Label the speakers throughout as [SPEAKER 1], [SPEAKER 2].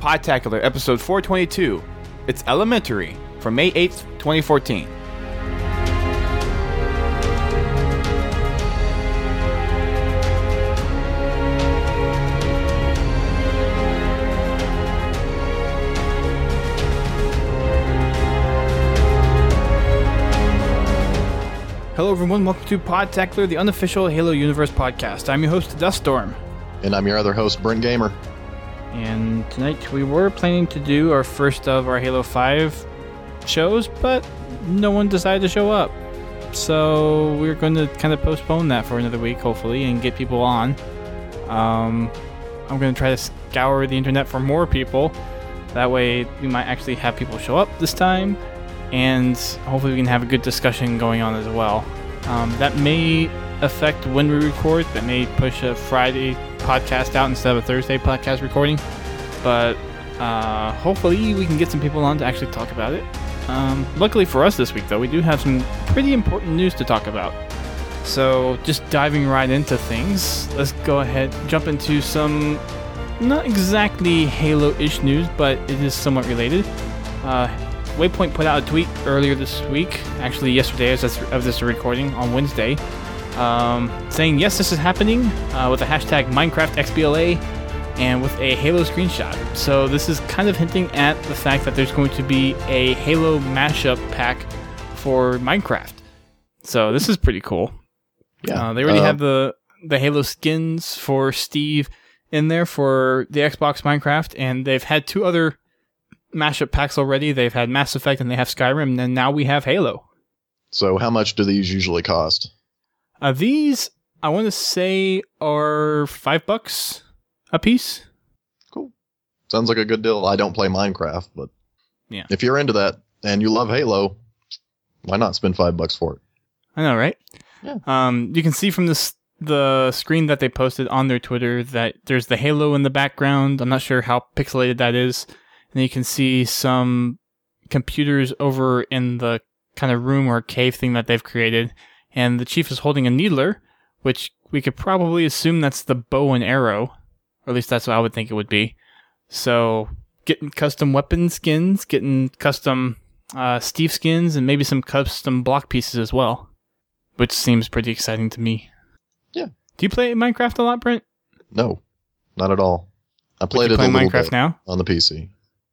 [SPEAKER 1] Podtacular, episode 422. It's Elementary, from May 8th, 2014. Hello everyone, welcome to Podtacular, the unofficial Halo Universe podcast. I'm your host, Duststorm.
[SPEAKER 2] And I'm your other host, Brent Gamer.
[SPEAKER 1] And tonight we were planning to do our first of our Halo 5 shows, but no one decided to show up. So we're going to kind of postpone that for another week, hopefully, and get people on. I'm going to try to scour the internet for more people. That way we might actually have people show up this time, and hopefully we can have a good discussion going on as well. That may affect when we record. That may push a Friday podcast out instead of a Thursday podcast recording, but hopefully we can get some people on to actually talk about it. Luckily for us this week, though, we do have some pretty important news to talk about. So just diving right into things, let's go ahead jump into some not exactly Halo-ish news, but it is somewhat related. Waypoint put out a tweet earlier this week, actually yesterday as of this recording on Wednesday, saying yes, this is happening with the hashtag MinecraftXBLA and with a Halo screenshot. So this is kind of hinting at the fact that there's going to be a Halo mashup pack for Minecraft. So this is pretty cool.
[SPEAKER 2] Yeah,
[SPEAKER 1] they already have the Halo skins for Steve in there for the Xbox Minecraft, and they've had two other mashup packs already. They've had Mass Effect and they have Skyrim, and now we have Halo.
[SPEAKER 2] So how much do these usually cost?
[SPEAKER 1] These, I want to say, are $5 a piece.
[SPEAKER 2] Cool. Sounds like a good deal. I don't play Minecraft, but
[SPEAKER 1] yeah,
[SPEAKER 2] if you're into that and you love Halo, why not spend $5 for it?
[SPEAKER 1] I know, right?
[SPEAKER 2] Yeah.
[SPEAKER 1] You can see from the screen that they posted on their Twitter that there's the Halo in the background. I'm not sure how pixelated that is. And you can see some computers over in the kind of room or cave thing that they've created. And the Chief is holding a needler, which we could probably assume that's the bow and arrow. Or at least that's what I would think it would be. So getting custom weapon skins, getting custom Steve skins, and maybe some custom block pieces as well. Which seems pretty exciting to me.
[SPEAKER 2] Yeah.
[SPEAKER 1] Do you play Minecraft a lot, Brent?
[SPEAKER 2] No, not at all. I played it a little
[SPEAKER 1] Minecraft
[SPEAKER 2] bit
[SPEAKER 1] now?
[SPEAKER 2] on the PC.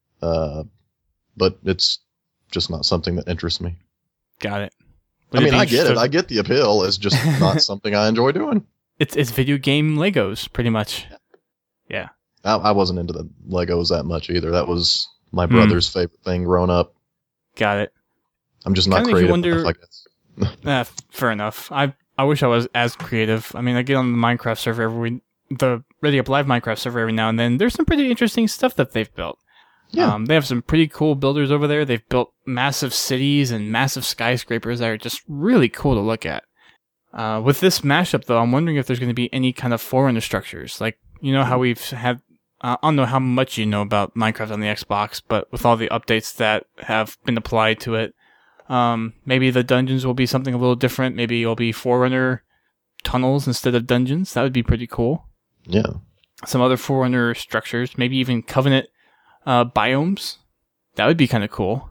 [SPEAKER 2] But it's just not something that interests me.
[SPEAKER 1] Got it.
[SPEAKER 2] I mean, I get it. I get the appeal. It's just not something I enjoy doing.
[SPEAKER 1] It's video game Legos, pretty much. Yeah.
[SPEAKER 2] I wasn't into the Legos that much either. That was my brother's favorite thing growing up.
[SPEAKER 1] Got it.
[SPEAKER 2] I'm just not creative enough, I guess.
[SPEAKER 1] Fair enough. I wish I was as creative. I mean, I get on the Minecraft server the Ready Up Live Minecraft server every now and then. There's some pretty interesting stuff that they've built.
[SPEAKER 2] Yeah.
[SPEAKER 1] They have some pretty cool builders over there. They've built massive cities and massive skyscrapers that are just really cool to look at. With this mashup, though, I'm wondering if there's going to be any kind of Forerunner structures. Like, you know how we've had... I don't know how much you know about Minecraft on the Xbox, but with all the updates that have been applied to it, maybe the dungeons will be something a little different. Maybe it'll be Forerunner tunnels instead of dungeons. That would be pretty cool.
[SPEAKER 2] Yeah.
[SPEAKER 1] Some other Forerunner structures, maybe even Covenant biomes. That would be kind of cool.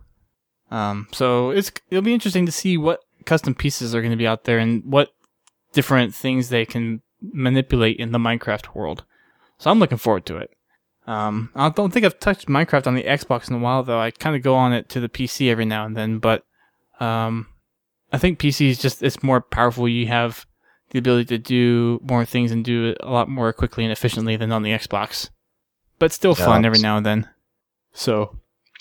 [SPEAKER 1] So it'll be interesting to see what custom pieces are going to be out there and what different things they can manipulate in the Minecraft world. So I'm looking forward to it. I don't think I've touched Minecraft on the Xbox in a while, though. I kind of go on it to the PC every now and then, but I think PC is just, it's more powerful. You have the ability to do more things and do it a lot more quickly and efficiently than on the Xbox. But still fun every now and then. So,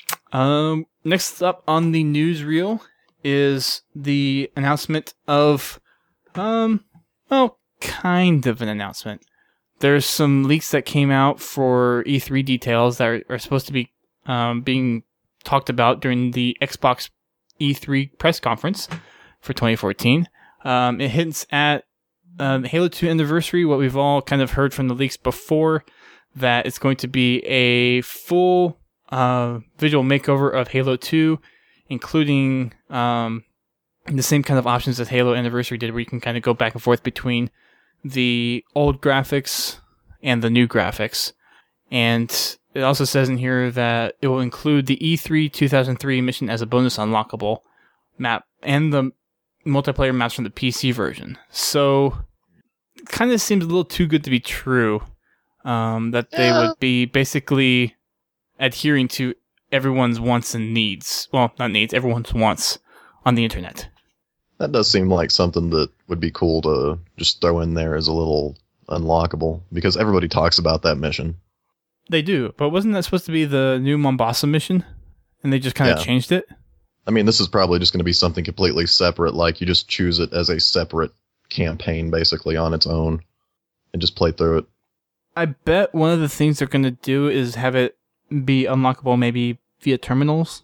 [SPEAKER 1] next up on the newsreel is the announcement of, kind of an announcement. There's some leaks that came out for E3 details that are supposed to be being talked about during the Xbox E3 press conference for 2014. It hints at the Halo 2 anniversary, what we've all kind of heard from the leaks before, that it's going to be a full visual makeover of Halo 2, including the same kind of options that Halo Anniversary did, where you can kind of go back and forth between the old graphics and the new graphics. And it also says in here that it will include the E3 2003 mission as a bonus unlockable map and the multiplayer maps from the PC version. So, it kind of seems a little too good to be true. That they would be basically adhering to everyone's wants and needs. Well, not needs, everyone's wants on the internet.
[SPEAKER 2] That does seem like something that would be cool to just throw in there as a little unlockable, because everybody talks about that mission.
[SPEAKER 1] They do, but wasn't that supposed to be the new Mombasa mission? And they just kind of changed it?
[SPEAKER 2] I mean, this is probably just going to be something completely separate, like you just choose it as a separate campaign, basically, on its own, and just play through it.
[SPEAKER 1] I bet one of the things they're going to do is have it be unlockable maybe via terminals.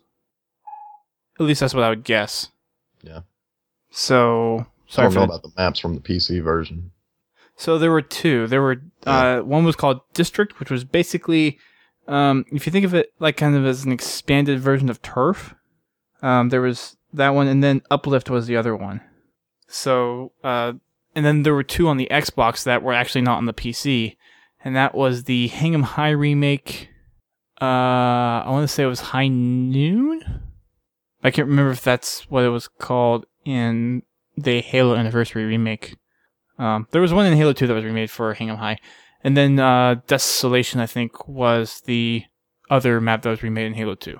[SPEAKER 1] At least that's what I would guess.
[SPEAKER 2] Yeah.
[SPEAKER 1] So,
[SPEAKER 2] I don't know about the maps from the PC version.
[SPEAKER 1] So there were two. There were one was called District, which was basically, if you think of it like kind of as an expanded version of Turf, there was that one, and then Uplift was the other one. So, and then there were two on the Xbox that were actually not on the PC, and that was the Hang 'em High remake. I want to say it was High Noon. I can't remember if that's what it was called in the Halo Anniversary remake. There was one in Halo 2 that was remade for Hang 'em High. And then Desolation, I think, was the other map that was remade in Halo 2.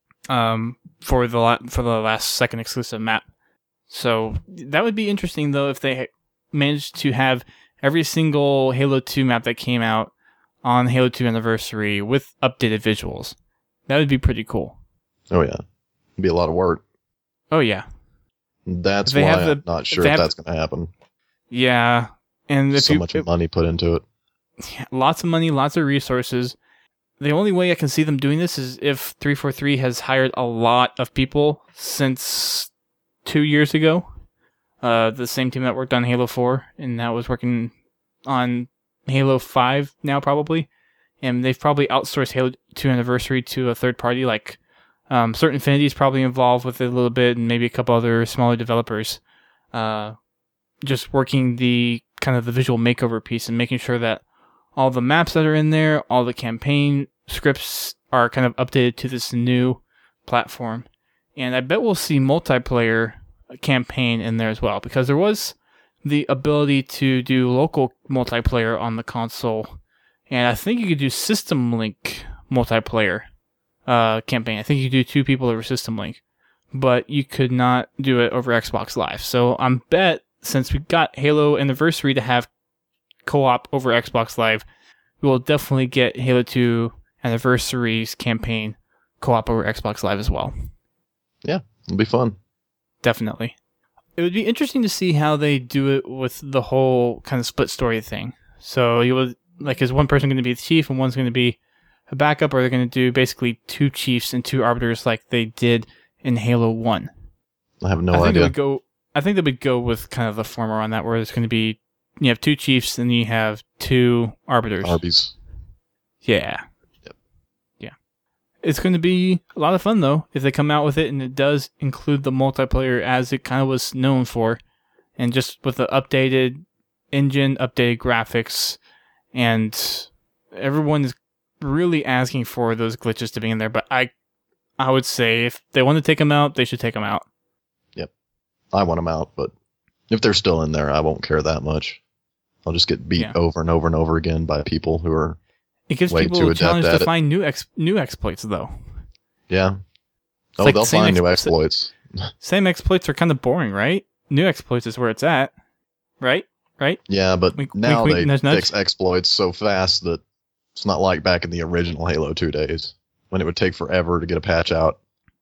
[SPEAKER 1] For the last second exclusive map. So that would be interesting, though, if they managed to have every single Halo 2 map that came out on Halo 2 Anniversary with updated visuals. That would be pretty cool.
[SPEAKER 2] Oh, yeah. It'd be a lot of work.
[SPEAKER 1] Oh, yeah.
[SPEAKER 2] That's why I'm not sure if that's going to happen.
[SPEAKER 1] Yeah. And if
[SPEAKER 2] so much money put into it.
[SPEAKER 1] Yeah, lots of money, lots of resources. The only way I can see them doing this is if 343 has hired a lot of people since 2 years ago. The same team that worked on Halo 4 and now is working on Halo 5 now probably. And they've probably outsourced Halo 2 Anniversary to a third party. Like Certain Infinity is probably involved with it a little bit, and maybe a couple other smaller developers. Just working the kind of the visual makeover piece and making sure that all the maps that are in there, all the campaign scripts are kind of updated to this new platform. And I bet we'll see multiplayer campaign in there as well, because there was the ability to do local multiplayer on the console. And I think you could do System Link multiplayer campaign. I think you could do 2 people over System Link, but you could not do it over Xbox Live. So I'm bet since we got Halo Anniversary to have co-op over Xbox Live, we will definitely get Halo 2 Anniversary's campaign co-op over Xbox Live as well.
[SPEAKER 2] Yeah, it'll be fun.
[SPEAKER 1] Definitely. It would be interesting to see how they do it with the whole kind of split story thing. So you would, like, is one person going to be the chief and one's going to be a backup, or they're going to do basically 2 chiefs and 2 arbiters like they did in Halo 1?
[SPEAKER 2] I have no idea.
[SPEAKER 1] I think they would go with kind of the former on that, where it's going to be, you have 2 chiefs and you have 2 arbiters.
[SPEAKER 2] Arbies.
[SPEAKER 1] Yeah.
[SPEAKER 2] Yep.
[SPEAKER 1] Yeah. It's going to be a lot of fun, though, if they come out with it, and it does include the multiplayer as it kind of was known for, and just with the updated engine, updated graphics, and everyone is really asking for those glitches to be in there, but I would say if they want to take them out, they should take them out.
[SPEAKER 2] Yep. I want them out, but if they're still in there, I won't care that much. I'll just get beat over and over and over again by people who are
[SPEAKER 1] it gives
[SPEAKER 2] way
[SPEAKER 1] people
[SPEAKER 2] too
[SPEAKER 1] a
[SPEAKER 2] adept
[SPEAKER 1] challenge
[SPEAKER 2] at
[SPEAKER 1] to
[SPEAKER 2] it.
[SPEAKER 1] find new exploits, though.
[SPEAKER 2] Yeah.
[SPEAKER 1] Like
[SPEAKER 2] they'll find new exploits.
[SPEAKER 1] Same exploits are kind of boring, right? New exploits is where it's at. Right?
[SPEAKER 2] Yeah, but now
[SPEAKER 1] wink,
[SPEAKER 2] they
[SPEAKER 1] nudge, nudge.
[SPEAKER 2] fix exploits so fast that it's not like back in the original Halo 2 days, when it would take forever to get a patch out.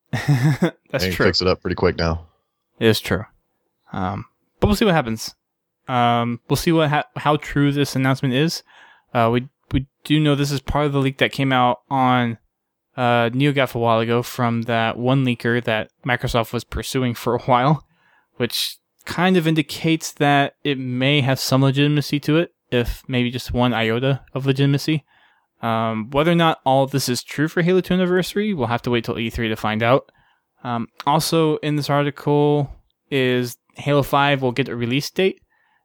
[SPEAKER 1] That's
[SPEAKER 2] They
[SPEAKER 1] true.
[SPEAKER 2] fix it up pretty quick now.
[SPEAKER 1] It is true. But we'll see what happens. We'll see how true this announcement is. We do know this is part of the leak that came out on NeoGAF a while ago from that one leaker that Microsoft was pursuing for a while, which kind of indicates that it may have some legitimacy to it, if maybe just one iota of legitimacy. Whether or not all of this is true for Halo 2 Anniversary, we'll have to wait till E3 to find out. Also in this article is Halo 5 will get a release date,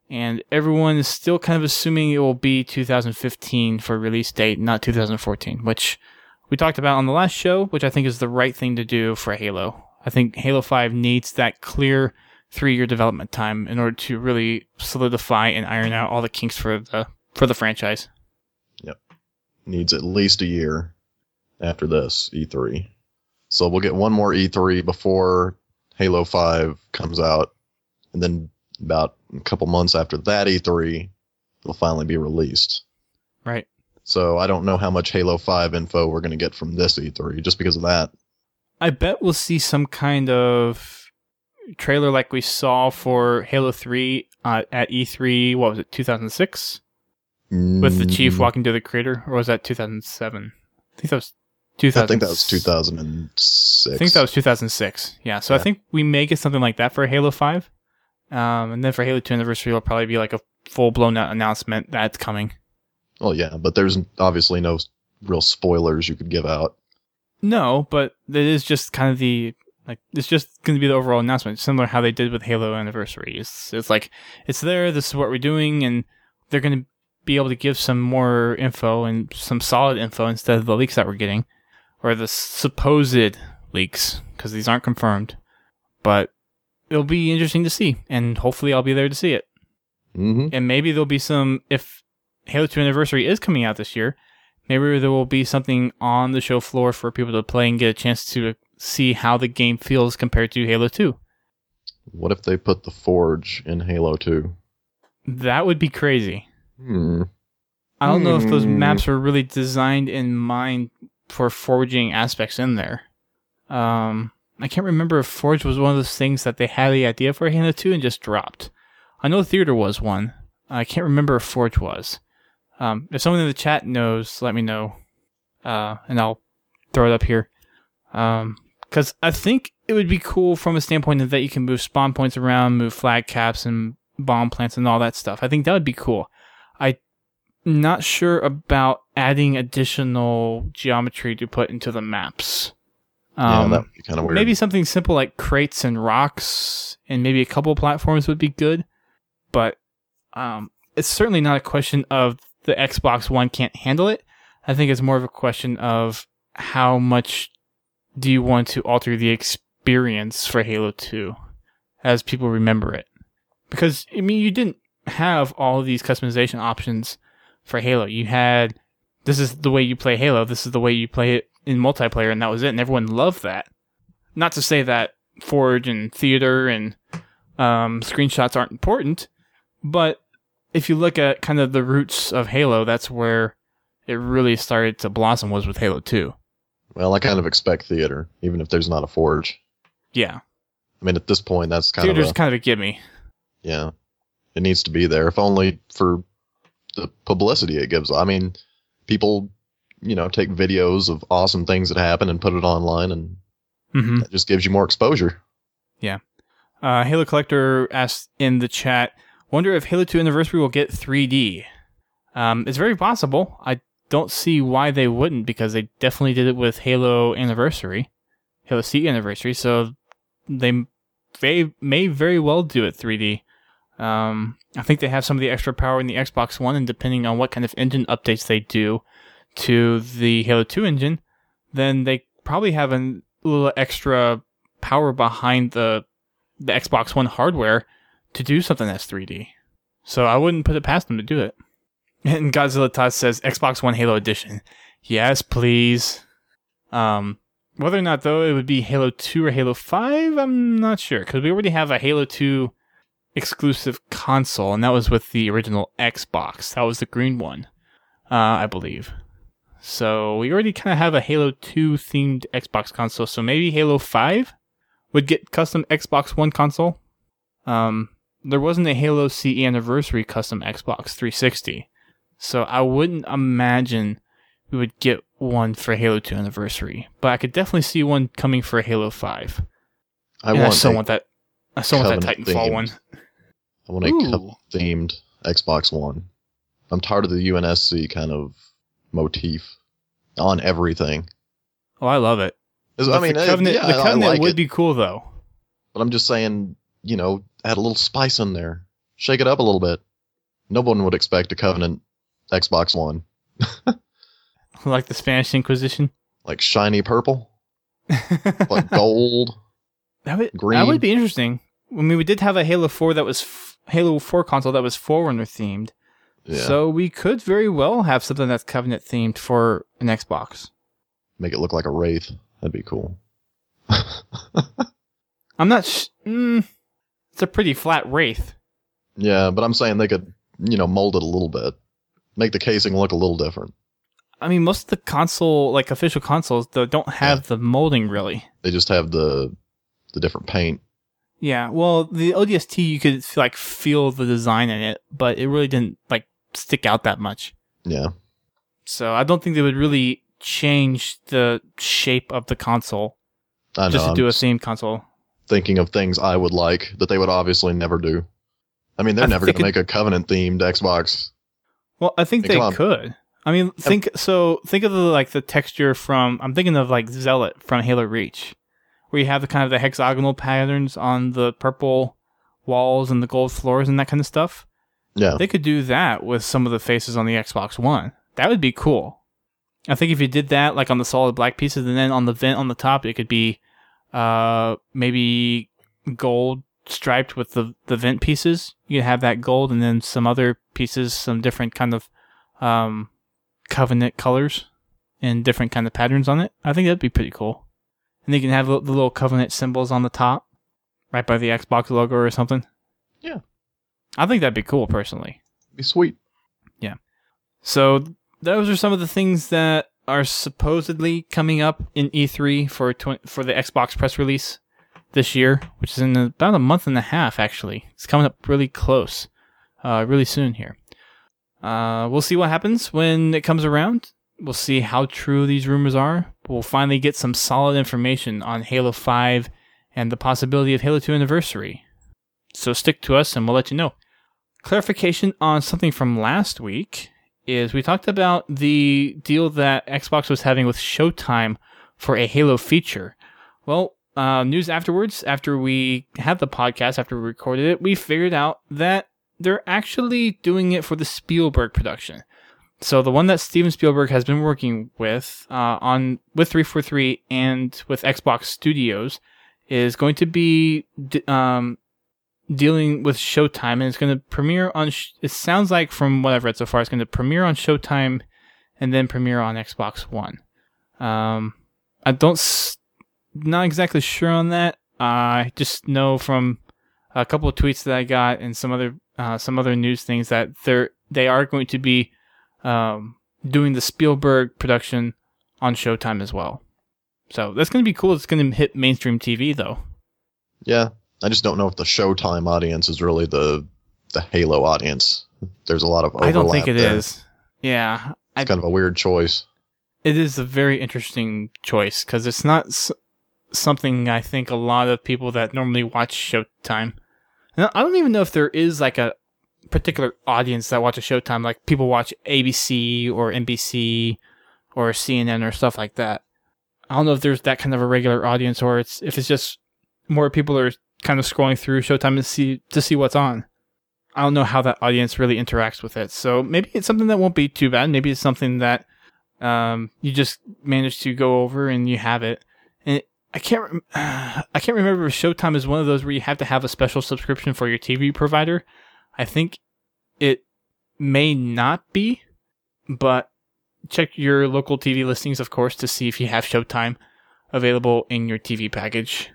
[SPEAKER 1] And everyone is still kind of assuming it will be 2015 for release date, not 2014, which we talked about on the last show, which I think is the right thing to do for Halo. I think Halo 5 needs that clear 3-year development time in order to really solidify and iron out all the kinks for the franchise.
[SPEAKER 2] Yep. Needs at least a year after this E3. So we'll get one more E3 before Halo 5 comes out, and then about a couple months after that E3, it'll finally be released.
[SPEAKER 1] Right.
[SPEAKER 2] So I don't know how much Halo 5 info we're going to get from this E3, just because of that.
[SPEAKER 1] I bet we'll see some kind of trailer like we saw for Halo 3 at E3, what was it, 2006? With the Chief walking to the crater, or was that 2007? I think that was 2000.
[SPEAKER 2] I think that was 2006.
[SPEAKER 1] I think that was 2006. Yeah, so yeah. I think we may get something like that for Halo 5. And then for Halo 2 Anniversary, it'll probably be like a full-blown announcement that's coming.
[SPEAKER 2] Well, yeah, but there's obviously no real spoilers you could give out.
[SPEAKER 1] No, but it is just kind of it's just going to be the overall announcement, similar to how they did with Halo Anniversary. It's like, it's there, this is what we're doing, and they're going to be able to give some more info and some solid info instead of the leaks that we're getting, or the supposed leaks, because these aren't confirmed. But it'll be interesting to see, and hopefully I'll be there to see it.
[SPEAKER 2] Mm-hmm.
[SPEAKER 1] And maybe there'll be if Halo 2 Anniversary is coming out this year, maybe there will be something on the show floor for people to play and get a chance to see how the game feels compared to Halo 2.
[SPEAKER 2] What if they put the Forge in Halo 2?
[SPEAKER 1] That would be crazy. I don't know if those maps were really designed in mind for forging aspects in there. I can't remember if Forge was one of those things that they had the idea for Halo 2 and just dropped. I know Theater was one. I can't remember if Forge was. If someone in the chat knows, let me know. And I'll throw it up here. Because I think it would be cool from a standpoint that you can move spawn points around, move flag caps and bomb plants and all that stuff. I think that would be cool. I'm not sure about adding additional geometry to put into the maps.
[SPEAKER 2] Yeah, that would be kind of weird.
[SPEAKER 1] Maybe something simple like crates and rocks and maybe a couple of platforms would be good. But it's certainly not a question of the Xbox One can't handle it. I think it's more of a question of how much do you want to alter the experience for Halo 2 as people remember it. Because, I mean, you didn't have all of these customization options for Halo. You had, this is the way you play Halo, this is the way you play it in multiplayer, and that was it, and everyone loved that. Not to say that Forge and Theater and screenshots aren't important, but if you look at kind of the roots of Halo, that's where it really started to blossom, was with Halo 2.
[SPEAKER 2] Well, I kind of expect Theater, even if there's not a Forge.
[SPEAKER 1] Yeah.
[SPEAKER 2] I mean, at this point, that's
[SPEAKER 1] Theater's kind of a gimme.
[SPEAKER 2] Yeah. It needs to be there, if only for the publicity it gives. I mean, people, take videos of awesome things that happen and put it online, and that just gives you more exposure.
[SPEAKER 1] Yeah. Halo Collector asked in the chat, wonder if Halo 2 Anniversary will get 3D. It's very possible. I don't see why they wouldn't, because they definitely did it with Halo Anniversary, Halo C Anniversary, so they may very well do it 3D. I think they have some of the extra power in the Xbox One, and depending on what kind of engine updates they do to the Halo 2 engine, then they probably have a little extra power behind the Xbox One hardware to do something that's 3D. So I wouldn't put it past them to do it. And Godzilla Todd says, Xbox One Halo Edition. Yes, please. Whether or not, though, it would be Halo 2 or Halo 5, I'm not sure. Because we already have a Halo 2 exclusive console, and that was with the original Xbox. That was the green one, I believe. So we already kind of have a Halo 2 themed Xbox console, so maybe Halo 5 would get custom Xbox One console. There wasn't a Halo CE Anniversary custom Xbox 360, so I wouldn't imagine we would get one for Halo 2 Anniversary, but I could definitely see one coming for Halo 5. I still want that Titanfall one.
[SPEAKER 2] I want a Covenant-themed Xbox One. I'm tired of the UNSC kind of motif on everything.
[SPEAKER 1] Oh, I love it.
[SPEAKER 2] I mean,
[SPEAKER 1] the Covenant would be cool, though.
[SPEAKER 2] But I'm just saying, add a little spice in there. Shake it up a little bit. No one would expect a Covenant Xbox One.
[SPEAKER 1] Like the Spanish Inquisition?
[SPEAKER 2] Like shiny purple? Like gold? Green?
[SPEAKER 1] That would be interesting. I mean, we did have a Halo 4 that was Halo 4 console that was Forerunner themed. Yeah. So we could very well have something that's Covenant themed for an Xbox.
[SPEAKER 2] Make it look like a Wraith. That'd be cool.
[SPEAKER 1] I'm not... it's a pretty flat Wraith.
[SPEAKER 2] Yeah, but I'm saying they could, mold it a little bit. Make the casing look a little different.
[SPEAKER 1] I mean, most of the console, like official consoles, though, don't have the molding, really.
[SPEAKER 2] They just have the different paint.
[SPEAKER 1] Yeah, well, the ODST, you could, feel the design in it, but it really didn't, stick out that much.
[SPEAKER 2] Yeah.
[SPEAKER 1] So I don't think they would really change the shape of the console.
[SPEAKER 2] I know,
[SPEAKER 1] just to do a themed console.
[SPEAKER 2] Thinking of things I would like that they would obviously never do. I mean, they're never going to make a Covenant-themed Xbox.
[SPEAKER 1] Well, I think they could. I mean, think of the texture from... I'm thinking of, Zealot from Halo Reach, where you have the kind of the hexagonal patterns on the purple walls and the gold floors and that kind of stuff.
[SPEAKER 2] Yeah.
[SPEAKER 1] They could do that with some of the faces on the Xbox One. That would be cool. I think if you did that, on the solid black pieces, and then on the vent on the top, it could be maybe gold striped with the vent pieces. You could have that gold, and then some other pieces, some different kind of Covenant colors and different kind of patterns on it. I think that'd be pretty cool. And you can have the little Covenant symbols on the top, right by the Xbox logo or something.
[SPEAKER 2] Yeah.
[SPEAKER 1] I think that'd be cool, personally.
[SPEAKER 2] Be sweet.
[SPEAKER 1] Yeah. So those are some of the things that are supposedly coming up in E3 for the Xbox press release this year, which is in about a month and a half, actually. It's coming up really close, really soon here. We'll see what happens when it comes around. We'll see how true these rumors are. We'll finally get some solid information on Halo 5 and the possibility of Halo 2 Anniversary. So stick to us and we'll let you know. Clarification on something from last week is we talked about the deal that Xbox was having with Showtime for a Halo feature. Well, news afterwards, after we had the podcast, after we recorded it, we figured out that they're actually doing it for the Spielberg production. So the one that Steven Spielberg has been working with with 343 and with Xbox Studios is going to be dealing with Showtime, and it's going to premiere on... it sounds like, from what I've read so far, it's going to premiere on Showtime and then premiere on Xbox One. Not exactly sure on that. I just know from a couple of tweets that I got and some other news things that they are going to be doing the Spielberg production on Showtime as well. So that's going to be cool. It's going to hit mainstream TV, though.
[SPEAKER 2] Yeah. I just don't know if the Showtime audience is really the Halo audience. There's a lot of overlap.
[SPEAKER 1] I don't think it
[SPEAKER 2] there.
[SPEAKER 1] is. Yeah.
[SPEAKER 2] It's kind of a weird choice.
[SPEAKER 1] It is a very interesting choice because it's not something I think a lot of people that normally watch Showtime. Now, I don't even know if there is a particular audience that watches Showtime. Like people watch ABC or NBC or CNN or stuff like that. I don't know if there's that kind of a regular audience or if it's just more people are kind of scrolling through Showtime to see what's on. I don't know how that audience really interacts with it. So maybe it's something that won't be too bad. Maybe it's something that you just manage to go over and you have it. And I can't remember if Showtime is one of those where you have to have a special subscription for your TV provider. I think it may not be, but check your local TV listings, of course, to see if you have Showtime available in your TV package.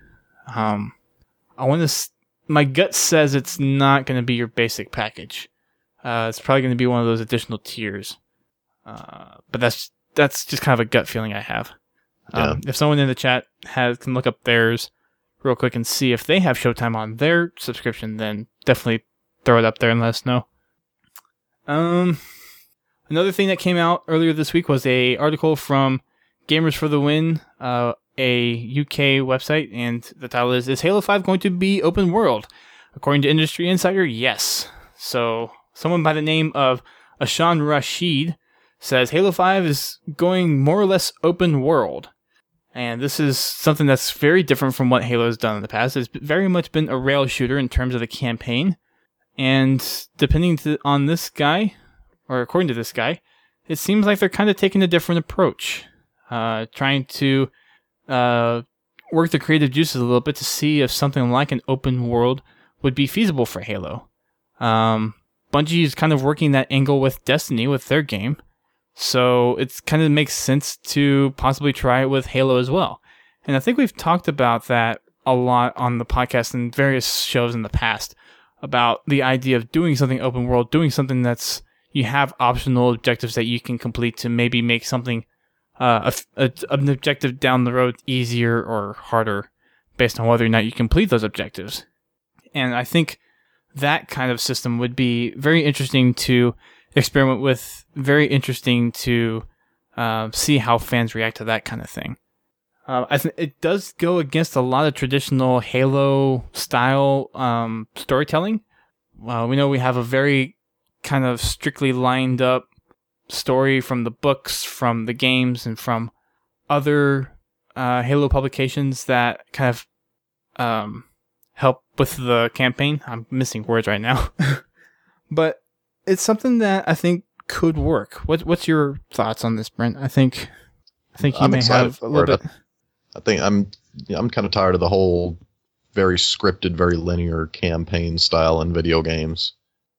[SPEAKER 1] My gut says it's not going to be your basic package. It's probably going to be one of those additional tiers. But that's just kind of a gut feeling I have.
[SPEAKER 2] Yeah.
[SPEAKER 1] If someone in the chat can look up theirs real quick and see if they have Showtime on their subscription, then definitely throw it up there and let us know. Another thing that came out earlier this week was a article from Gamers for the Win, a UK website, and the title is Halo 5 going to be open world? According to Industry Insider, yes. So, someone by the name of Ashan Rashid says Halo 5 is going more or less open world. And this is something that's very different from what Halo has done in the past. It's very much been a rail shooter in terms of the campaign. And on this guy, or according to this guy, it seems like they're kind of taking a different approach, trying to work the creative juices a little bit to see if something like an open world would be feasible for Halo. Bungie is kind of working that angle with Destiny with their game, so it kind of makes sense to possibly try it with Halo as well. And I think we've talked about that a lot on the podcast and various shows in the past, about the idea of doing something open world, doing something that's, you have optional objectives that you can complete to maybe make something, an objective down the road easier or harder based on whether or not you complete those objectives. And I think that kind of system would be very interesting to experiment with, very interesting to see how fans react to that kind of thing. I think it does go against a lot of traditional Halo style storytelling. We know we have a very kind of strictly lined up story from the books, from the games, and from other Halo publications that kind of help with the campaign. I'm missing words right now. But it's something that I think could work. What's your thoughts on this, Brent? I think you may have a little bit.
[SPEAKER 2] I think I'm kind of tired of the whole very scripted, very linear campaign style in video games.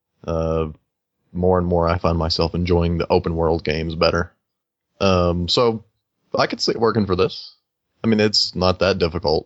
[SPEAKER 2] More and more I find myself enjoying the open world games better. So I could see it working for this. I mean, it's not that difficult.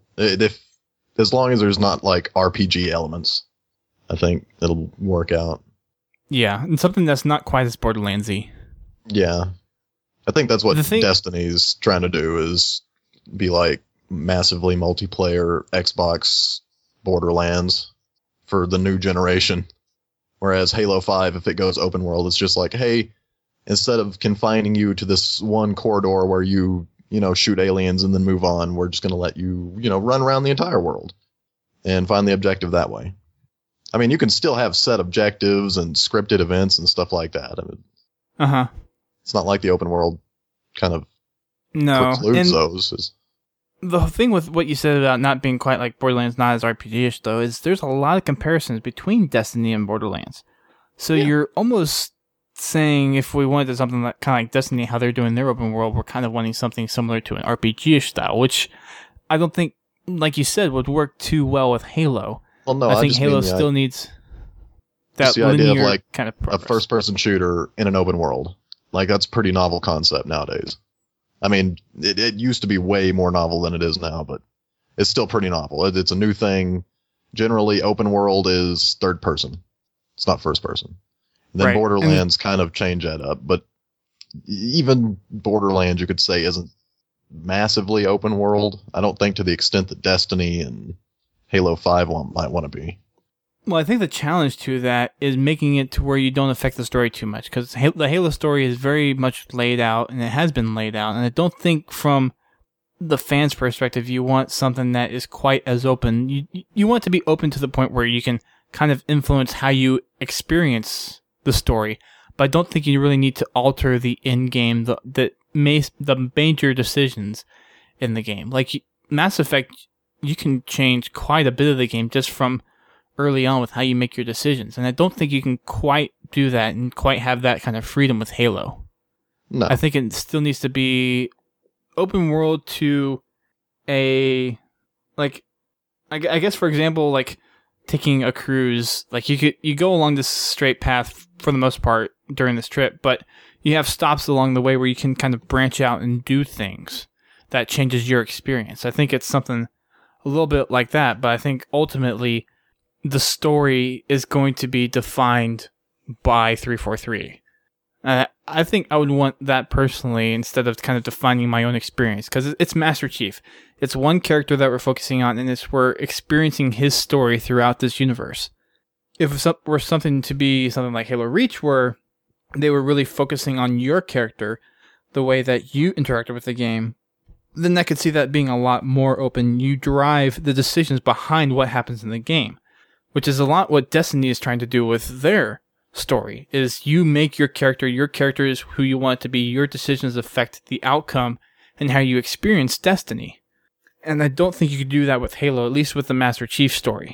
[SPEAKER 2] As long as there's not like RPG elements, I think it'll work out. Yeah,
[SPEAKER 1] and something that's not quite as Borderlands-y.
[SPEAKER 2] Yeah. I think that's what Destiny's trying to do, is be like massively multiplayer Xbox Borderlands for the new generation. Whereas Halo 5, if it goes open world, it's just like, hey, instead of confining you to this one corridor where you shoot aliens and then move on, we're just going to let you, run around the entire world and find the objective that way. I mean, you can still have set objectives and scripted events and stuff like that. I mean, it's not like the open world kind of precludes those.
[SPEAKER 1] The thing with what you said about not being quite like Borderlands, not as RPG-ish, though, is there's a lot of comparisons between Destiny and Borderlands. So you're almost saying, if we wanted to something like, kind of like Destiny, how they're doing their open world, we're kind of wanting something similar to an RPG-ish style, which I don't think, like you said, would work too well with Halo.
[SPEAKER 2] Well, no,
[SPEAKER 1] I think Halo still needs that
[SPEAKER 2] the idea of like
[SPEAKER 1] kind of progress.
[SPEAKER 2] A first-person shooter in an open world. Like, that's a pretty novel concept nowadays. I mean, it used to be way more novel than it is now, but it's still pretty novel. It's a new thing. Generally, open world is third person. It's not first person. And then Borderlands kind of change that up, but even Borderlands, you could say, isn't massively open world. I don't think to the extent that Destiny and Halo 5 might want to be.
[SPEAKER 1] Well, I think the challenge to that is making it to where you don't affect the story too much, because the Halo story is very much laid out, and it has been laid out, and I don't think from the fans' perspective you want something that is quite as open. You want it to be open to the point where you can kind of influence how you experience the story, but I don't think you really need to alter the end game, the major decisions in the game. Like Mass Effect, you can change quite a bit of the game just from early on with how you make your decisions. And I don't think you can quite do that and quite have that kind of freedom with Halo.
[SPEAKER 2] No.
[SPEAKER 1] I think it still needs to be open world to a, like, I guess, for example, like taking a cruise, like you go along this straight path for the most part during this trip, but you have stops along the way where you can kind of branch out and do things that changes your experience. I think it's something a little bit like that, but I think ultimately the story is going to be defined by 343. I think I would want that personally instead of kind of defining my own experience, because it's Master Chief. It's one character that we're focusing on, and we're experiencing his story throughout this universe. If it were something to be something like Halo Reach, where they were really focusing on your character, the way that you interacted with the game, then I could see that being a lot more open. You drive the decisions behind what happens in the game, which is a lot what Destiny is trying to do with their story, is you make your character is who you want it to be, your decisions affect the outcome and how you experience Destiny. And I don't think you could do that with Halo, at least with the Master Chief story.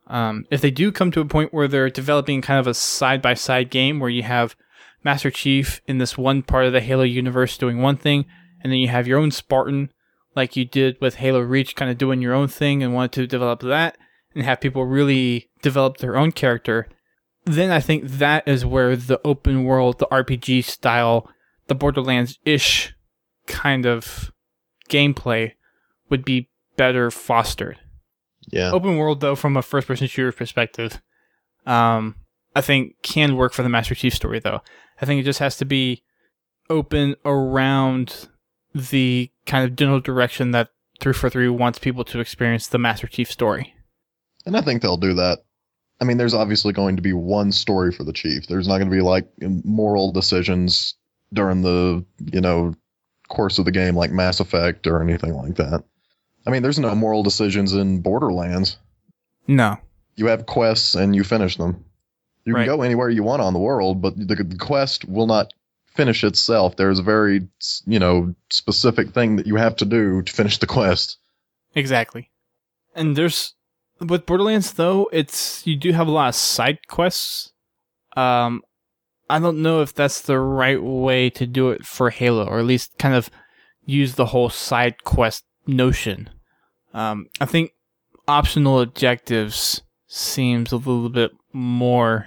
[SPEAKER 1] If they do come to a point where they're developing kind of a side-by-side game where you have Master Chief in this one part of the Halo universe doing one thing, and then you have your own Spartan, like you did with Halo Reach, kind of doing your own thing and wanted to develop that, and have people really develop their own character, then I think that is where the open world, the RPG style, the Borderlands-ish kind of gameplay would be better fostered.
[SPEAKER 2] Yeah.
[SPEAKER 1] Open world, though, from a first-person shooter perspective, I think can work for the Master Chief story, though. I think it just has to be open around the kind of general direction that 343 wants people to experience the Master Chief story.
[SPEAKER 2] And I think they'll do that. I mean, there's obviously going to be one story for the Chief. There's not going to be, like, moral decisions during the, course of the game like Mass Effect or anything like that. I mean, there's no moral decisions in Borderlands.
[SPEAKER 1] No.
[SPEAKER 2] You have quests and you finish them. You can go anywhere you want on the world, but the quest will not finish itself. There's a very, specific thing that you have to do to finish the quest.
[SPEAKER 1] Exactly. And with Borderlands, though, you do have a lot of side quests. I don't know if that's the right way to do it for Halo, or at least kind of use the whole side quest notion. I think optional objectives seems a little bit more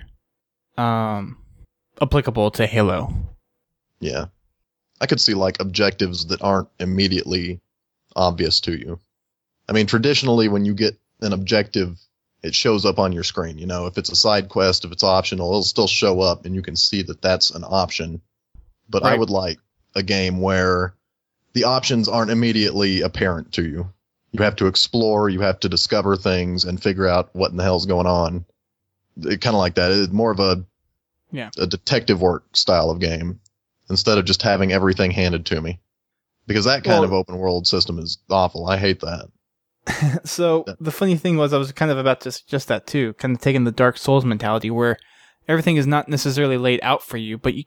[SPEAKER 1] applicable to Halo.
[SPEAKER 2] Yeah. I could see like objectives that aren't immediately obvious to you. I mean, traditionally when you get an objective, it shows up on your screen. If it's a side quest, if it's optional, it'll still show up and you can see that that's an option. But right. I would like a game where the options aren't immediately apparent to you. You have to explore, you have to discover things and figure out what in the hell's going on. Kind of like that. It's more of a detective work style of game instead of just having everything handed to me. Because that kind of open world system is awful. I hate that.
[SPEAKER 1] So the funny thing was I was kind of about to suggest that too, kind of taking the Dark Souls mentality where everything is not necessarily laid out for you, but you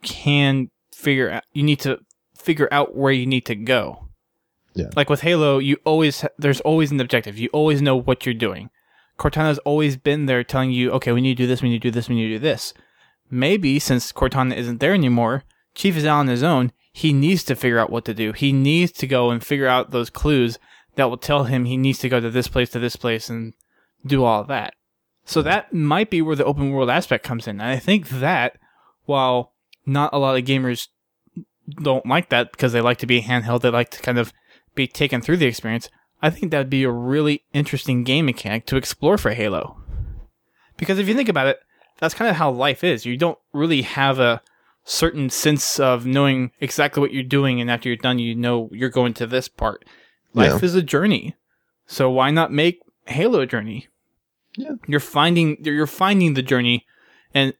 [SPEAKER 1] need to figure out where you need to go. Yeah. Like with Halo, there's always an objective. You always know what you're doing. Cortana's always been there telling you, okay, we need to do this, we need to do this, we need to do this. Maybe since Cortana isn't there anymore, Chief is out on his own, he needs to figure out what to do. He needs to go and figure out those clues that will tell him he needs to go to this place and do all of that. So that might be where the open world aspect comes in. And I think that, while not a lot of gamers don't like that because they like to be handheld, they like to kind of be taken through the experience, I think that would be a really interesting game mechanic to explore for Halo. Because if you think about it, that's kind of how life is. You don't really have a certain sense of knowing exactly what you're doing, and after you're done, you're going to this part. Life is a journey. So why not make Halo a journey? Yeah. You're finding the journey, and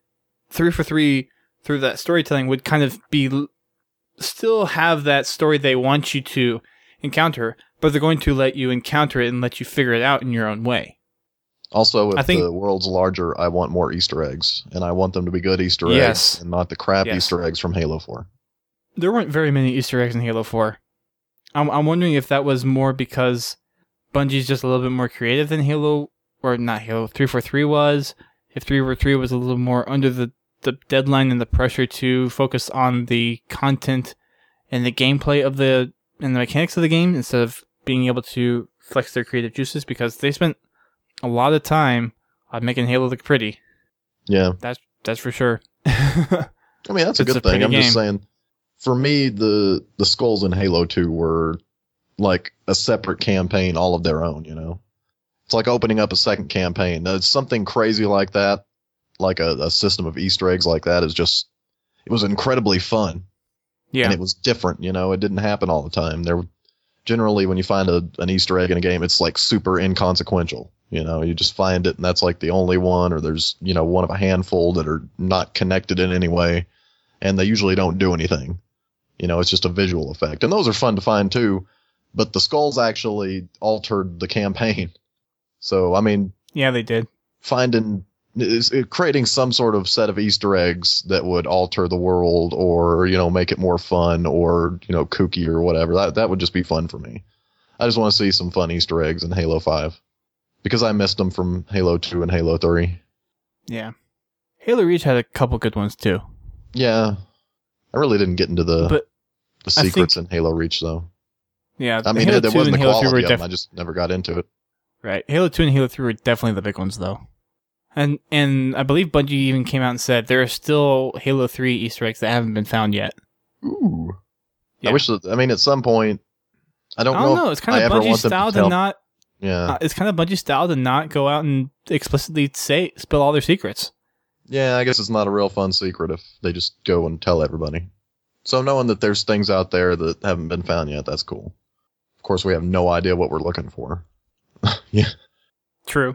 [SPEAKER 1] 343 through that storytelling would kind of still have that story they want you to encounter, but they're going to let you encounter it and let you figure it out in your own way.
[SPEAKER 2] Also, if the world's larger, I want more Easter eggs, and I want them to be good Easter eggs and not the crap Easter eggs from Halo 4.
[SPEAKER 1] There weren't very many Easter eggs in Halo 4. I'm wondering if that was more because Bungie's just a little bit more creative than Halo, or not Halo, 343 was. If 343 was a little more under the deadline and the pressure to focus on the content and the gameplay and the mechanics of the game instead of being able to flex their creative juices, because they spent a lot of time on making Halo look pretty. Yeah. That's for sure.
[SPEAKER 2] I mean, that's a good thing. I'm just saying, for me, the skulls in Halo 2 were like a separate campaign all of their own, It's like opening up a second campaign. Something crazy like that, like a system of Easter eggs like that, it was incredibly fun. Yeah. And it was different, It didn't happen all the time. Generally, when you find an Easter egg in a game, it's like super inconsequential. You just find it and that's like the only one, or there's, one of a handful that are not connected in any way, and they usually don't do anything. It's just a visual effect. And those are fun to find too, but the skulls actually altered the campaign. So, I mean...
[SPEAKER 1] Yeah, they did.
[SPEAKER 2] Creating some sort of set of Easter eggs that would alter the world or, make it more fun or, kooky or whatever, that would just be fun for me. I just want to see some fun Easter eggs in Halo 5. because I missed them from Halo 2 and Halo 3.
[SPEAKER 1] Yeah. Halo Reach had a couple good ones too.
[SPEAKER 2] Yeah. I really didn't get into the secrets in Halo Reach, though.
[SPEAKER 1] Yeah,
[SPEAKER 2] I mean,
[SPEAKER 1] Halo
[SPEAKER 2] there
[SPEAKER 1] 2
[SPEAKER 2] wasn't
[SPEAKER 1] and
[SPEAKER 2] the
[SPEAKER 1] Halo 3
[SPEAKER 2] quality
[SPEAKER 1] were
[SPEAKER 2] of them. I just never got into it.
[SPEAKER 1] Right. Halo 2 and Halo 3 were definitely the big ones, though. And I believe Bungie even came out and said there are still Halo 3 Easter eggs that haven't been found yet.
[SPEAKER 2] Ooh.
[SPEAKER 1] Yeah.
[SPEAKER 2] I wish that, I mean, at some point, I don't know.
[SPEAKER 1] It's kind of Bungie style to not.
[SPEAKER 2] Yeah.
[SPEAKER 1] It's kind of Bungie style to not go out and explicitly spill all their secrets.
[SPEAKER 2] Yeah, I guess it's not a real fun secret if they just go and tell everybody. So knowing that there's things out there that haven't been found yet, that's cool. Of course, we have no idea what we're looking for. Yeah.
[SPEAKER 1] True.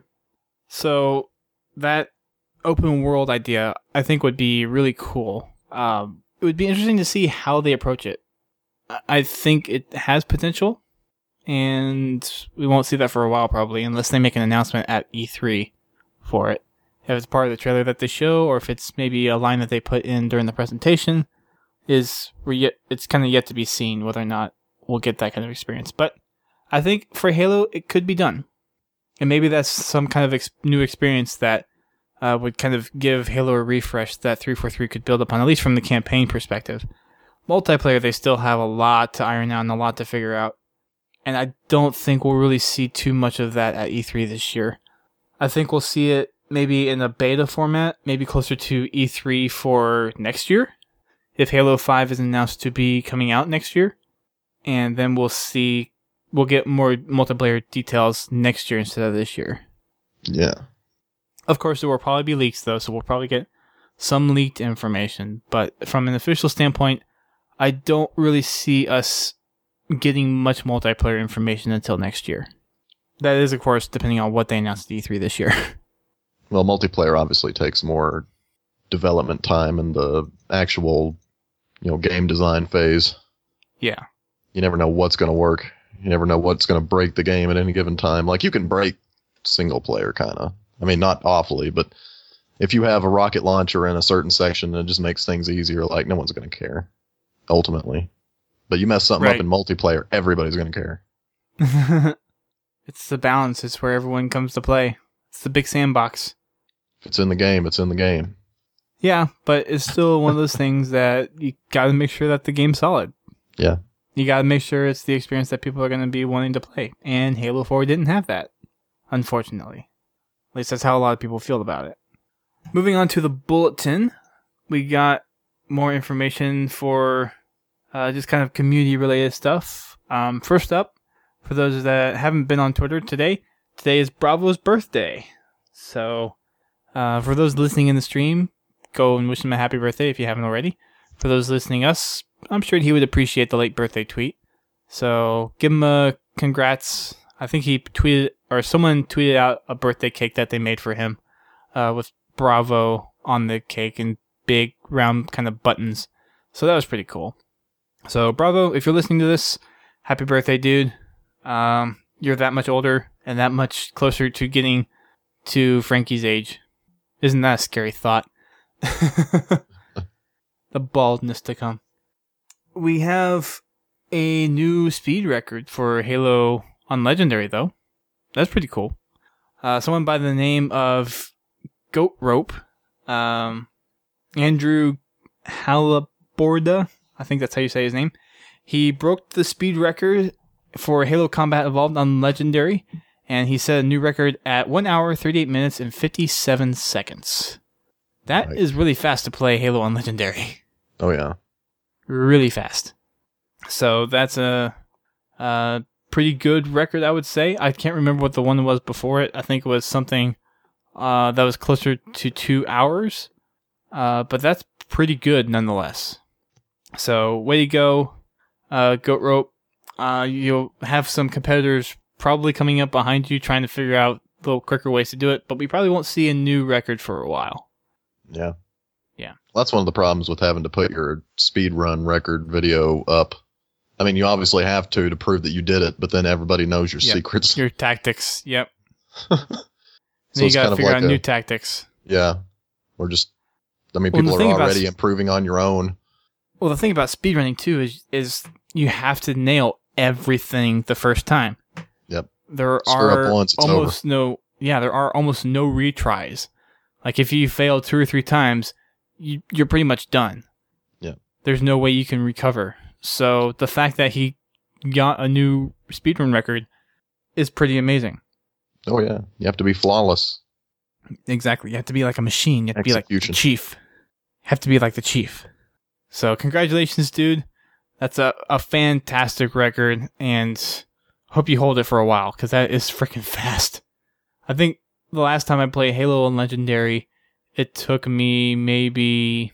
[SPEAKER 1] So that open world idea, I think, would be really cool. It would be interesting to see how they approach it. I think it has potential, and we won't see that for a while probably, unless they make an announcement at E3 for it. If it's part of the trailer that they show, or if it's maybe a line that they put in during the presentation, it's kind of yet to be seen whether or not we'll get that kind of experience. But I think for Halo, it could be done. And maybe that's some kind of new experience that would kind of give Halo a refresh that 343 could build upon, at least from the campaign perspective. Multiplayer, they still have a lot to iron out and a lot to figure out. And I don't think we'll really see too much of that at E3 this year. I think we'll see it maybe in a beta format, maybe closer to E3 for next year, if Halo 5 is announced to be coming out next year. And then we'll get more multiplayer details next year instead of this year.
[SPEAKER 2] Yeah.
[SPEAKER 1] Of course, there will probably be leaks, though, so we'll probably get some leaked information. But from an official standpoint, I don't really see us getting much multiplayer information until next year. That is, of course, depending on what they announce at E3 this year.
[SPEAKER 2] Well, multiplayer obviously takes more development time in the actual, game design phase.
[SPEAKER 1] Yeah.
[SPEAKER 2] You never know what's going to work. You never know what's going to break the game at any given time. Like, you can break single player, kind of. I mean, not awfully, but if you have a rocket launcher in a certain section, it just makes things easier. Like, no one's going to care, ultimately. But you mess something up in multiplayer, everybody's going to care.
[SPEAKER 1] It's the balance. It's where everyone comes to play. It's the big sandbox.
[SPEAKER 2] If it's in the game, it's in the game.
[SPEAKER 1] Yeah, but it's still one of those things that you got to make sure that the game's solid.
[SPEAKER 2] Yeah.
[SPEAKER 1] You got to make sure it's the experience that people are going to be wanting to play. And Halo 4 didn't have that, unfortunately. At least that's how a lot of people feel about it. Moving on to the bulletin, we got more information for just kind of community-related stuff. First up, for those that haven't been on Twitter today is Bravo's birthday. So, for those listening in the stream, go and wish him a happy birthday if you haven't already. For those listening us, I'm sure he would appreciate the late birthday tweet. So, give him a congrats. I think he tweeted, or someone tweeted out a birthday cake that they made for him, with Bravo on the cake and big round kind of buttons. So that was pretty cool. So Bravo, if you're listening to this, happy birthday, dude. You're that much older and that much closer to getting to Frankie's age. Isn't that a scary thought? The baldness to come. We have a new speed record for Halo on Legendary, though. That's pretty cool. Someone by the name of Goat Rope, Andrew Halaborda, I think that's how you say his name. He broke the speed record for Halo Combat Evolved on Legendary, and he set a new record at 1 hour, 38 minutes, and 57 seconds. That is really fast to play Halo on Legendary.
[SPEAKER 2] Oh, yeah.
[SPEAKER 1] Really fast. So that's a pretty good record, I would say. I can't remember what the one was before it. I think it was something that was closer to 2 hours. But that's pretty good nonetheless. So, way to go, Goat Rope. You'll have some competitors probably coming up behind you trying to figure out little quicker ways to do it, but we probably won't see a new record for a while.
[SPEAKER 2] Yeah.
[SPEAKER 1] Yeah.
[SPEAKER 2] Well, that's one of the problems with having to put your speed run record video up. I mean, you obviously have to prove that you did it, but then everybody knows your secrets.
[SPEAKER 1] Your tactics, yep.
[SPEAKER 2] So
[SPEAKER 1] then you got to figure out new tactics.
[SPEAKER 2] Yeah. Or just, I mean, people are already improving on your own.
[SPEAKER 1] Well, the thing about speedrunning, too, is you have to nail everything the first time.
[SPEAKER 2] Yep.
[SPEAKER 1] there
[SPEAKER 2] Screw up
[SPEAKER 1] are
[SPEAKER 2] once, it's
[SPEAKER 1] almost no retries. Like if you fail 2 or 3 times, you're pretty much done.
[SPEAKER 2] Yeah.
[SPEAKER 1] There's no way you can recover. So the fact that he got a new speedrun record is pretty amazing.
[SPEAKER 2] Oh yeah, you have to be flawless.
[SPEAKER 1] Exactly. You have to be like a machine. You have to be like the
[SPEAKER 2] Execution.
[SPEAKER 1] chief. You have to be like the chief. So congratulations, dude. That's a fantastic record, and hope you hold it for a while, because that is freaking fast. I think the last time I played Halo on Legendary, it took me maybe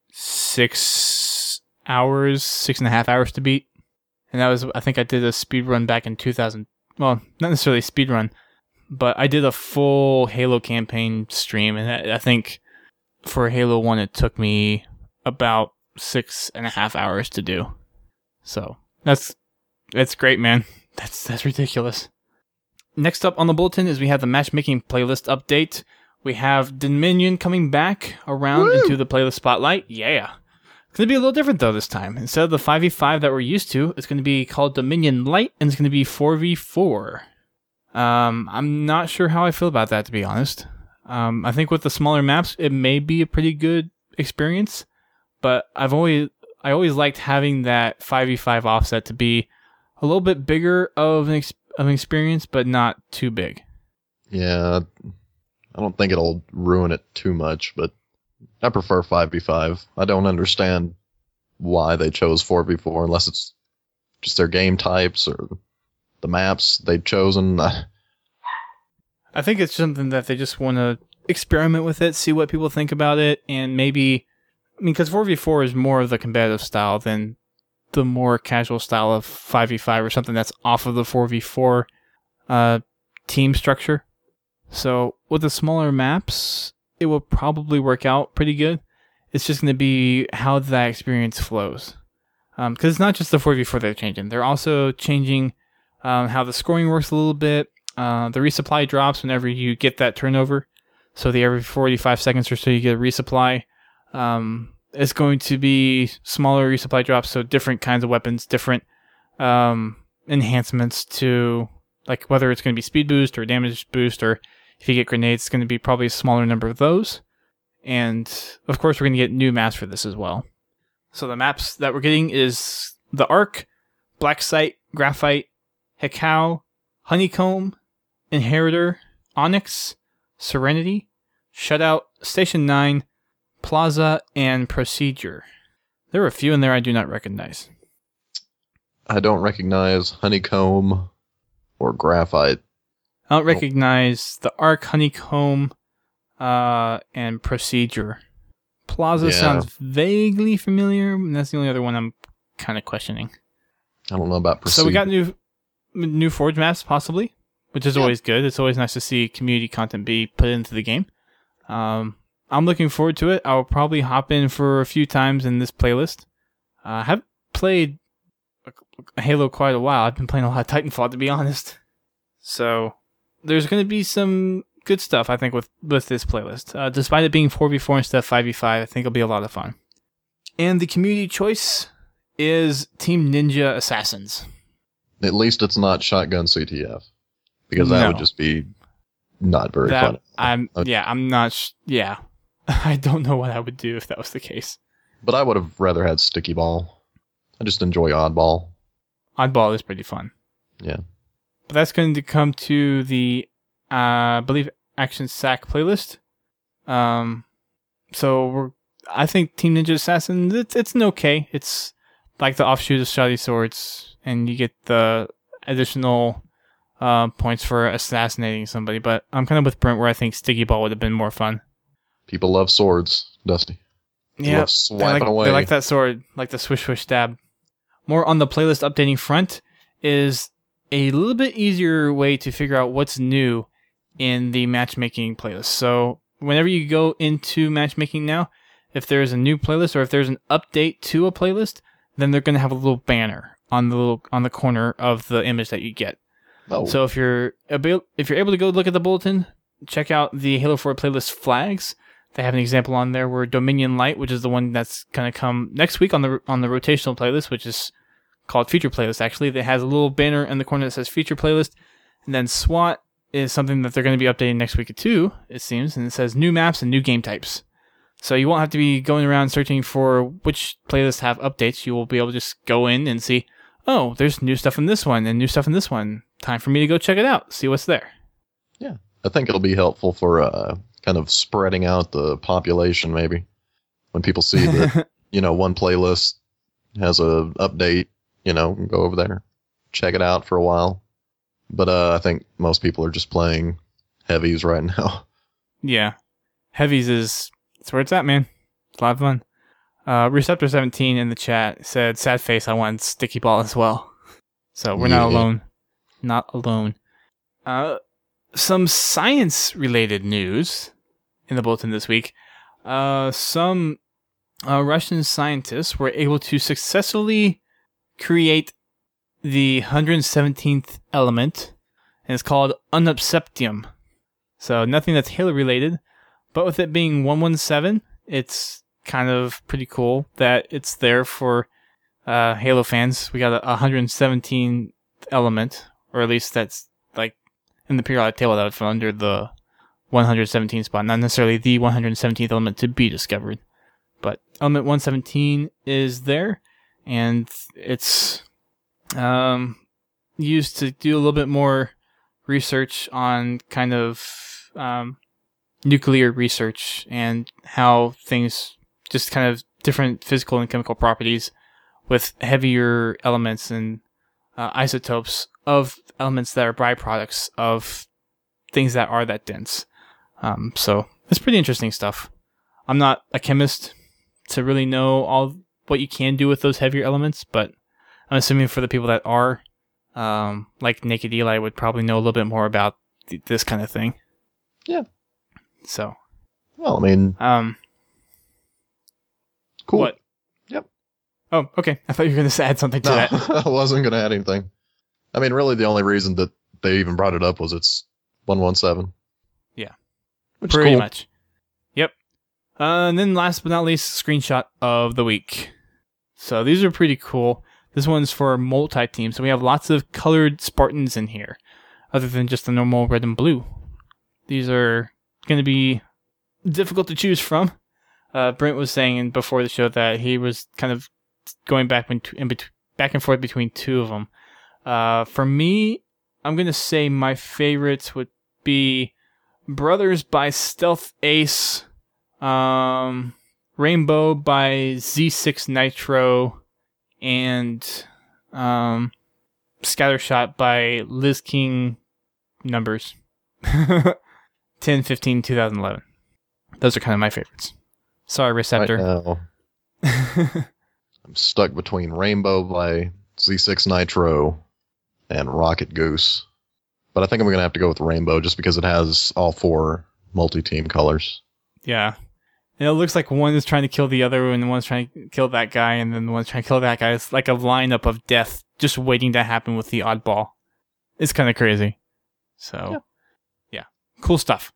[SPEAKER 1] 6 hours, 6.5 hours to beat. And that was, I think I did a speedrun back in 2000. Well, not necessarily speedrun, but I did a full Halo campaign stream, and I think for Halo 1 it took me about 6.5 hours to do. So that's great, man. That's ridiculous. Next up on the bulletin is we have the matchmaking playlist update. We have Dominion coming back around into the playlist spotlight. Yeah. It's going to be a little different, though, this time. Instead of the 5v5 that we're used to, it's going to be called Dominion Light, and it's going to be 4v4. I'm not sure how I feel about that, to be honest. I think with the smaller maps, it may be a pretty good experience, but I always liked having that 5v5 offset to be a little bit bigger of an experience, but not too big.
[SPEAKER 2] Yeah, I don't think it'll ruin it too much, but I prefer 5v5. I don't understand why they chose 4v4 unless it's just their game types or the maps they've chosen.
[SPEAKER 1] I think it's something that they just want to experiment with it, see what people think about it, and maybe... I mean, because 4v4 is more of the competitive style than the more casual style of 5v5 or something that's off of the 4v4 team structure. So with the smaller maps, it will probably work out pretty good. It's just going to be how that experience flows. Because it's not just the 4v4 they're changing. They're also changing how the scoring works a little bit. The resupply drops whenever you get that turnover. So every 45 seconds or so you get a resupply. It's going to be smaller resupply drops, so different kinds of weapons, different enhancements to, like whether it's going to be speed boost or damage boost, or if you get grenades, it's going to be probably a smaller number of those. And of course, we're going to get new maps for this as well. So the maps that we're getting is the Ark, Black Site, Graphite, Hekau, Honeycomb, Inheritor, Onyx, Serenity, Shutout, Station 9, Plaza, and Procedure. There are a few in there I do not recognize.
[SPEAKER 2] I don't recognize Honeycomb or Graphite.
[SPEAKER 1] I don't recognize the Ark, Honeycomb, and Procedure. Plaza sounds vaguely familiar, and that's the only other one I'm kind of questioning.
[SPEAKER 2] I don't know about Procedure.
[SPEAKER 1] So we got new Forge maps, possibly, which is always good. It's always nice to see community content be put into the game. I'm looking forward to it. I'll probably hop in for a few times in this playlist. I haven't played Halo quite a while. I've been playing a lot of Titanfall, to be honest. So there's going to be some good stuff, I think, with this playlist. Despite it being 4v4 instead of 5v5, I think it'll be a lot of fun. And the community choice is Team Ninja Assassins.
[SPEAKER 2] At least it's not Shotgun CTF. Because that would just be not very fun.
[SPEAKER 1] I'm not... I don't know what I would do if that was the case.
[SPEAKER 2] But I would have rather had Sticky Ball. I just enjoy Oddball.
[SPEAKER 1] Oddball is pretty fun.
[SPEAKER 2] Yeah.
[SPEAKER 1] But that's going to come to the, I believe, Action Sack playlist. So I think Team Ninja Assassin, it's an okay. It's like the offshoot of Shoddy Swords, and you get the additional points for assassinating somebody. But I'm kind of with Brent, where I think Sticky Ball would have been more fun.
[SPEAKER 2] People love swords, Dusty.
[SPEAKER 1] Yeah,
[SPEAKER 2] swiping away.
[SPEAKER 1] They like that sword, like the swish swish stab. More on the playlist updating front is a little bit easier way to figure out what's new in the matchmaking playlist. So whenever you go into matchmaking now, if there's a new playlist or if there's an update to a playlist, then they're going to have a little banner on the corner of the image that you get.
[SPEAKER 2] Oh.
[SPEAKER 1] So if you're able to go look at the bulletin, check out the Halo 4 playlist flags. They have an example on there where Dominion Light, which is the one that's going to come next week on the rotational playlist, which is called Feature Playlist, actually. That has a little banner in the corner that says Feature Playlist. And then SWAT is something that they're going to be updating next week too, it seems, and it says new maps and new game types. So you won't have to be going around searching for which playlists have updates. You will be able to just go in and see, oh, there's new stuff in this one and new stuff in this one. Time for me to go check it out, see what's there.
[SPEAKER 2] Yeah, I think it'll be helpful for kind of spreading out the population maybe. When people see that, one playlist has a update, go over there, check it out for a while. But I think most people are just playing heavies right now.
[SPEAKER 1] Yeah. Heavies it's where it's at, man. It's a lot of fun. Receptor17 in the chat said, sad face, I want sticky ball as well. So we're not alone. Not alone. Some science-related news in the bulletin this week. Some Russian scientists were able to successfully create the 117th element, and it's called unobseptium. So nothing that's Halo related, but with it being 117, it's kind of pretty cool that it's there for Halo fans. We got a 117th element, or at least that's like in the periodic table that would fall under the 117 spot, not necessarily the 117th element to be discovered. But element 117 is there, and it's used to do a little bit more research on kind of nuclear research and how things, just kind of different physical and chemical properties with heavier elements and isotopes of elements that are byproducts of things that are that dense. So it's pretty interesting stuff. I'm not a chemist to really know all what you can do with those heavier elements, but I'm assuming for the people that are, like Naked Eli would probably know a little bit more about this kind of thing.
[SPEAKER 2] Yeah.
[SPEAKER 1] So.
[SPEAKER 2] Well, I mean. Cool.
[SPEAKER 1] What?
[SPEAKER 2] Yep.
[SPEAKER 1] Oh, okay. I thought you were going to add something to that.
[SPEAKER 2] I wasn't going to add anything. I mean, really, the only reason that they even brought it up was it's 117.
[SPEAKER 1] Yeah.
[SPEAKER 2] Which
[SPEAKER 1] pretty
[SPEAKER 2] is cool.
[SPEAKER 1] much. Yep. And then last but not least, screenshot of the week. So these are pretty cool. This one's for multi-team. So we have lots of colored Spartans in here, other than just the normal red and blue. These are going to be difficult to choose from. Brent was saying before the show that he was kind of going back and forth between two of them. For me, I'm going to say my favorites would be Brothers by Stealth Ace, Rainbow by Z6 Nitro, and Scattershot by Liz King Numbers. 10, 15, 2011. Those are kind of my favorites. Sorry, Receptor.
[SPEAKER 2] Right now, I'm stuck between Rainbow by Z6 Nitro and Rocket Goose. But I think I'm going to have to go with Rainbow just because it has all four multi-team colors.
[SPEAKER 1] Yeah. And it looks like one is trying to kill the other, and one's trying to kill that guy, and then one's trying to kill that guy. It's like a lineup of death just waiting to happen with the oddball. It's kind of crazy. So, yeah. Cool stuff.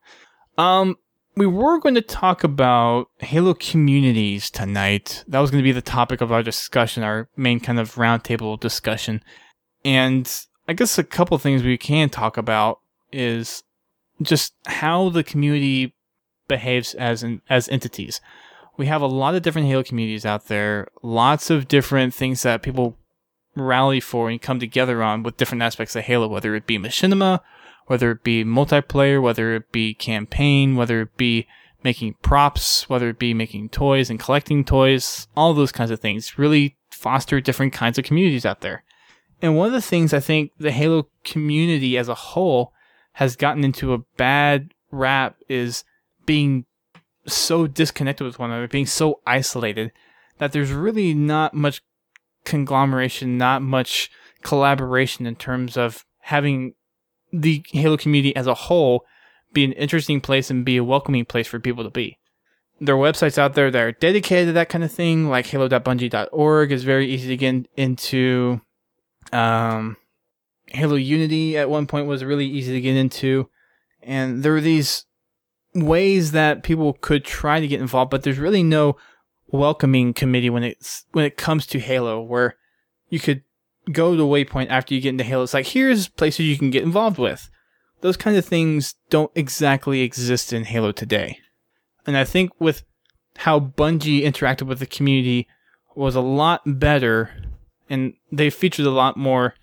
[SPEAKER 1] We were going to talk about Halo communities tonight. That was going to be the topic of our discussion, our main kind of roundtable discussion. And I guess a couple of things we can talk about is just how the community behaves as entities. We have a lot of different Halo communities out there, lots of different things that people rally for and come together on with different aspects of Halo, whether it be machinima, whether it be multiplayer, whether it be campaign, whether it be making props, whether it be making toys and collecting toys, all those kinds of things really foster different kinds of communities out there. And one of the things I think the Halo community as a whole has gotten into a bad rap is being so disconnected with one another, being so isolated, that there's really not much conglomeration, not much collaboration in terms of having the Halo community as a whole be an interesting place and be a welcoming place for people to be. There are websites out there that are dedicated to that kind of thing, like halo.bungie.org is very easy to get into. Halo Unity at one point was really easy to get into. And there were these ways that people could try to get involved, but there's really no welcoming committee when it comes to Halo, where you could go to Waypoint after you get into Halo. It's like, here's places you can get involved with. Those kind of things don't exactly exist in Halo today. And I think with how Bungie interacted with the community was a lot better, and they featured a lot more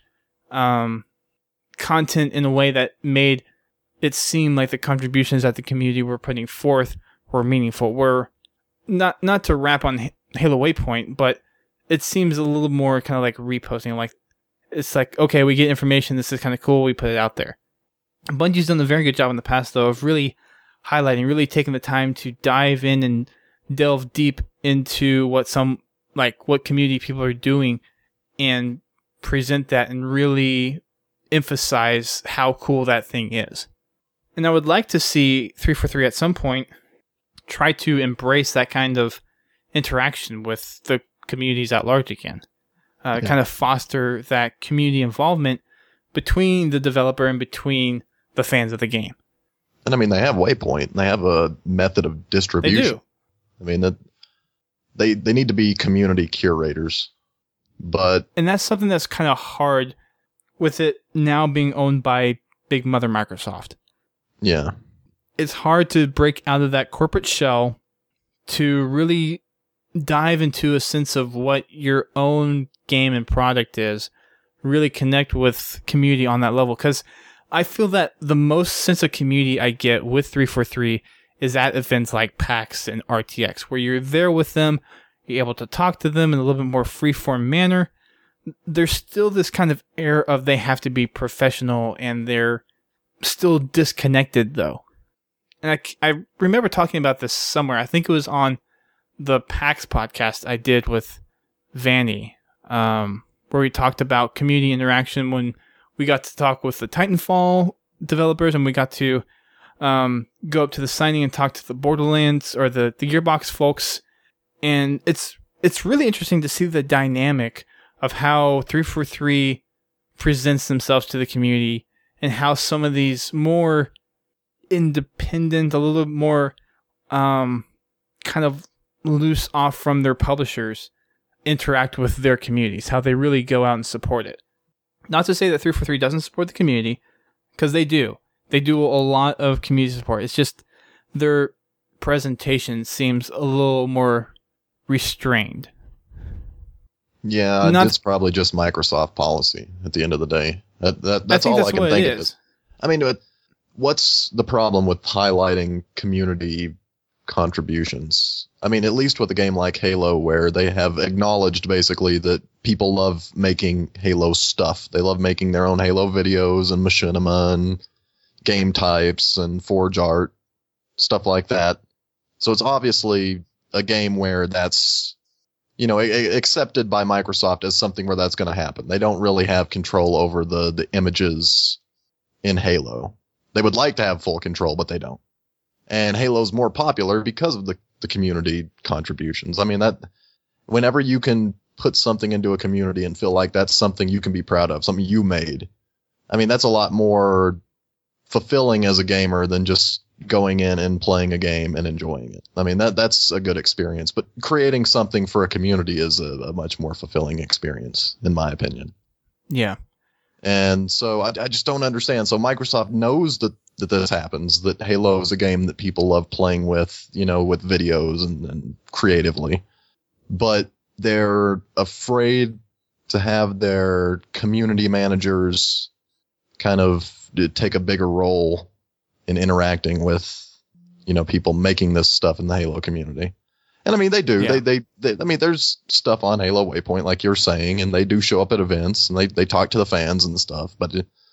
[SPEAKER 1] content in a way that made it seem like the contributions that the community were putting forth were meaningful. Were not to rap on Halo Waypoint, but it seems a little more kind of like reposting. Like, it's like, okay, we get information, this is kind of cool, we put it out there. Bungie's done a very good job in the past, though, of really highlighting, really taking the time to dive in and delve deep into what community people are doing and present that and really emphasize how cool that thing is. And I would like to see 343 at some point try to embrace that kind of interaction with the communities at large again. Kind of foster that community involvement between the developer and between the fans of the game.
[SPEAKER 2] And I mean, they have Waypoint. They have a method of distribution.
[SPEAKER 1] They do.
[SPEAKER 2] I mean, they need to be community curators. And
[SPEAKER 1] that's something that's kind of hard with it now being owned by big mother Microsoft.
[SPEAKER 2] Yeah.
[SPEAKER 1] It's hard to break out of that corporate shell to really dive into a sense of what your own game and product is, really connect with community on that level. Because I feel that the most sense of community I get with 343 is at events like PAX and RTX, where you're there with them, you're able to talk to them in a little bit more free-form manner. There's still this kind of air of they have to be professional, and they're still disconnected, though. And I remember talking about this somewhere. I think it was on the PAX podcast I did with Vanny, where we talked about community interaction when we got to talk with the Titanfall developers, and we got to go up to the signing and talk to the Borderlands or the Gearbox folks. And it's really interesting to see the dynamic of how 343 presents themselves to the community, and how some of these more independent, a little more kind of loose off from their publishers interact with their communities, how they really go out and support it. Not to say that 343 doesn't support the community, because they do. They do a lot of community support. It's just their presentation seems a little more restrained.
[SPEAKER 2] Yeah, it's probably just Microsoft policy at the end of the day. That's all I can think of it. I mean, what's the problem with highlighting community contributions? I mean, at least with a game like Halo, where they have acknowledged basically that people love making Halo stuff. They love making their own Halo videos and machinima and game types and Forge art, stuff like that. So it's obviously a game where that's, accepted by Microsoft as something where that's going to happen. They don't really have control over the images in Halo. They would like to have full control, but they don't. And Halo's more popular because of the community contributions. I mean, that whenever you can put something into a community and feel like that's something you can be proud of, something you made, I mean, that's a lot more fulfilling as a gamer than just going in and playing a game and enjoying it. I mean, that's a good experience, but creating something for a community is a much more fulfilling experience, in my opinion.
[SPEAKER 1] Yeah.
[SPEAKER 2] And so I just don't understand. So Microsoft knows that this happens, that Halo is a game that people love playing with, with videos and creatively, but they're afraid to have their community managers kind of take a bigger role in interacting with, people making this stuff in the Halo community. And I mean, they do. Yeah. They I mean, there's stuff on Halo Waypoint, like you're saying, and they do show up at events and they talk to the fans and stuff. But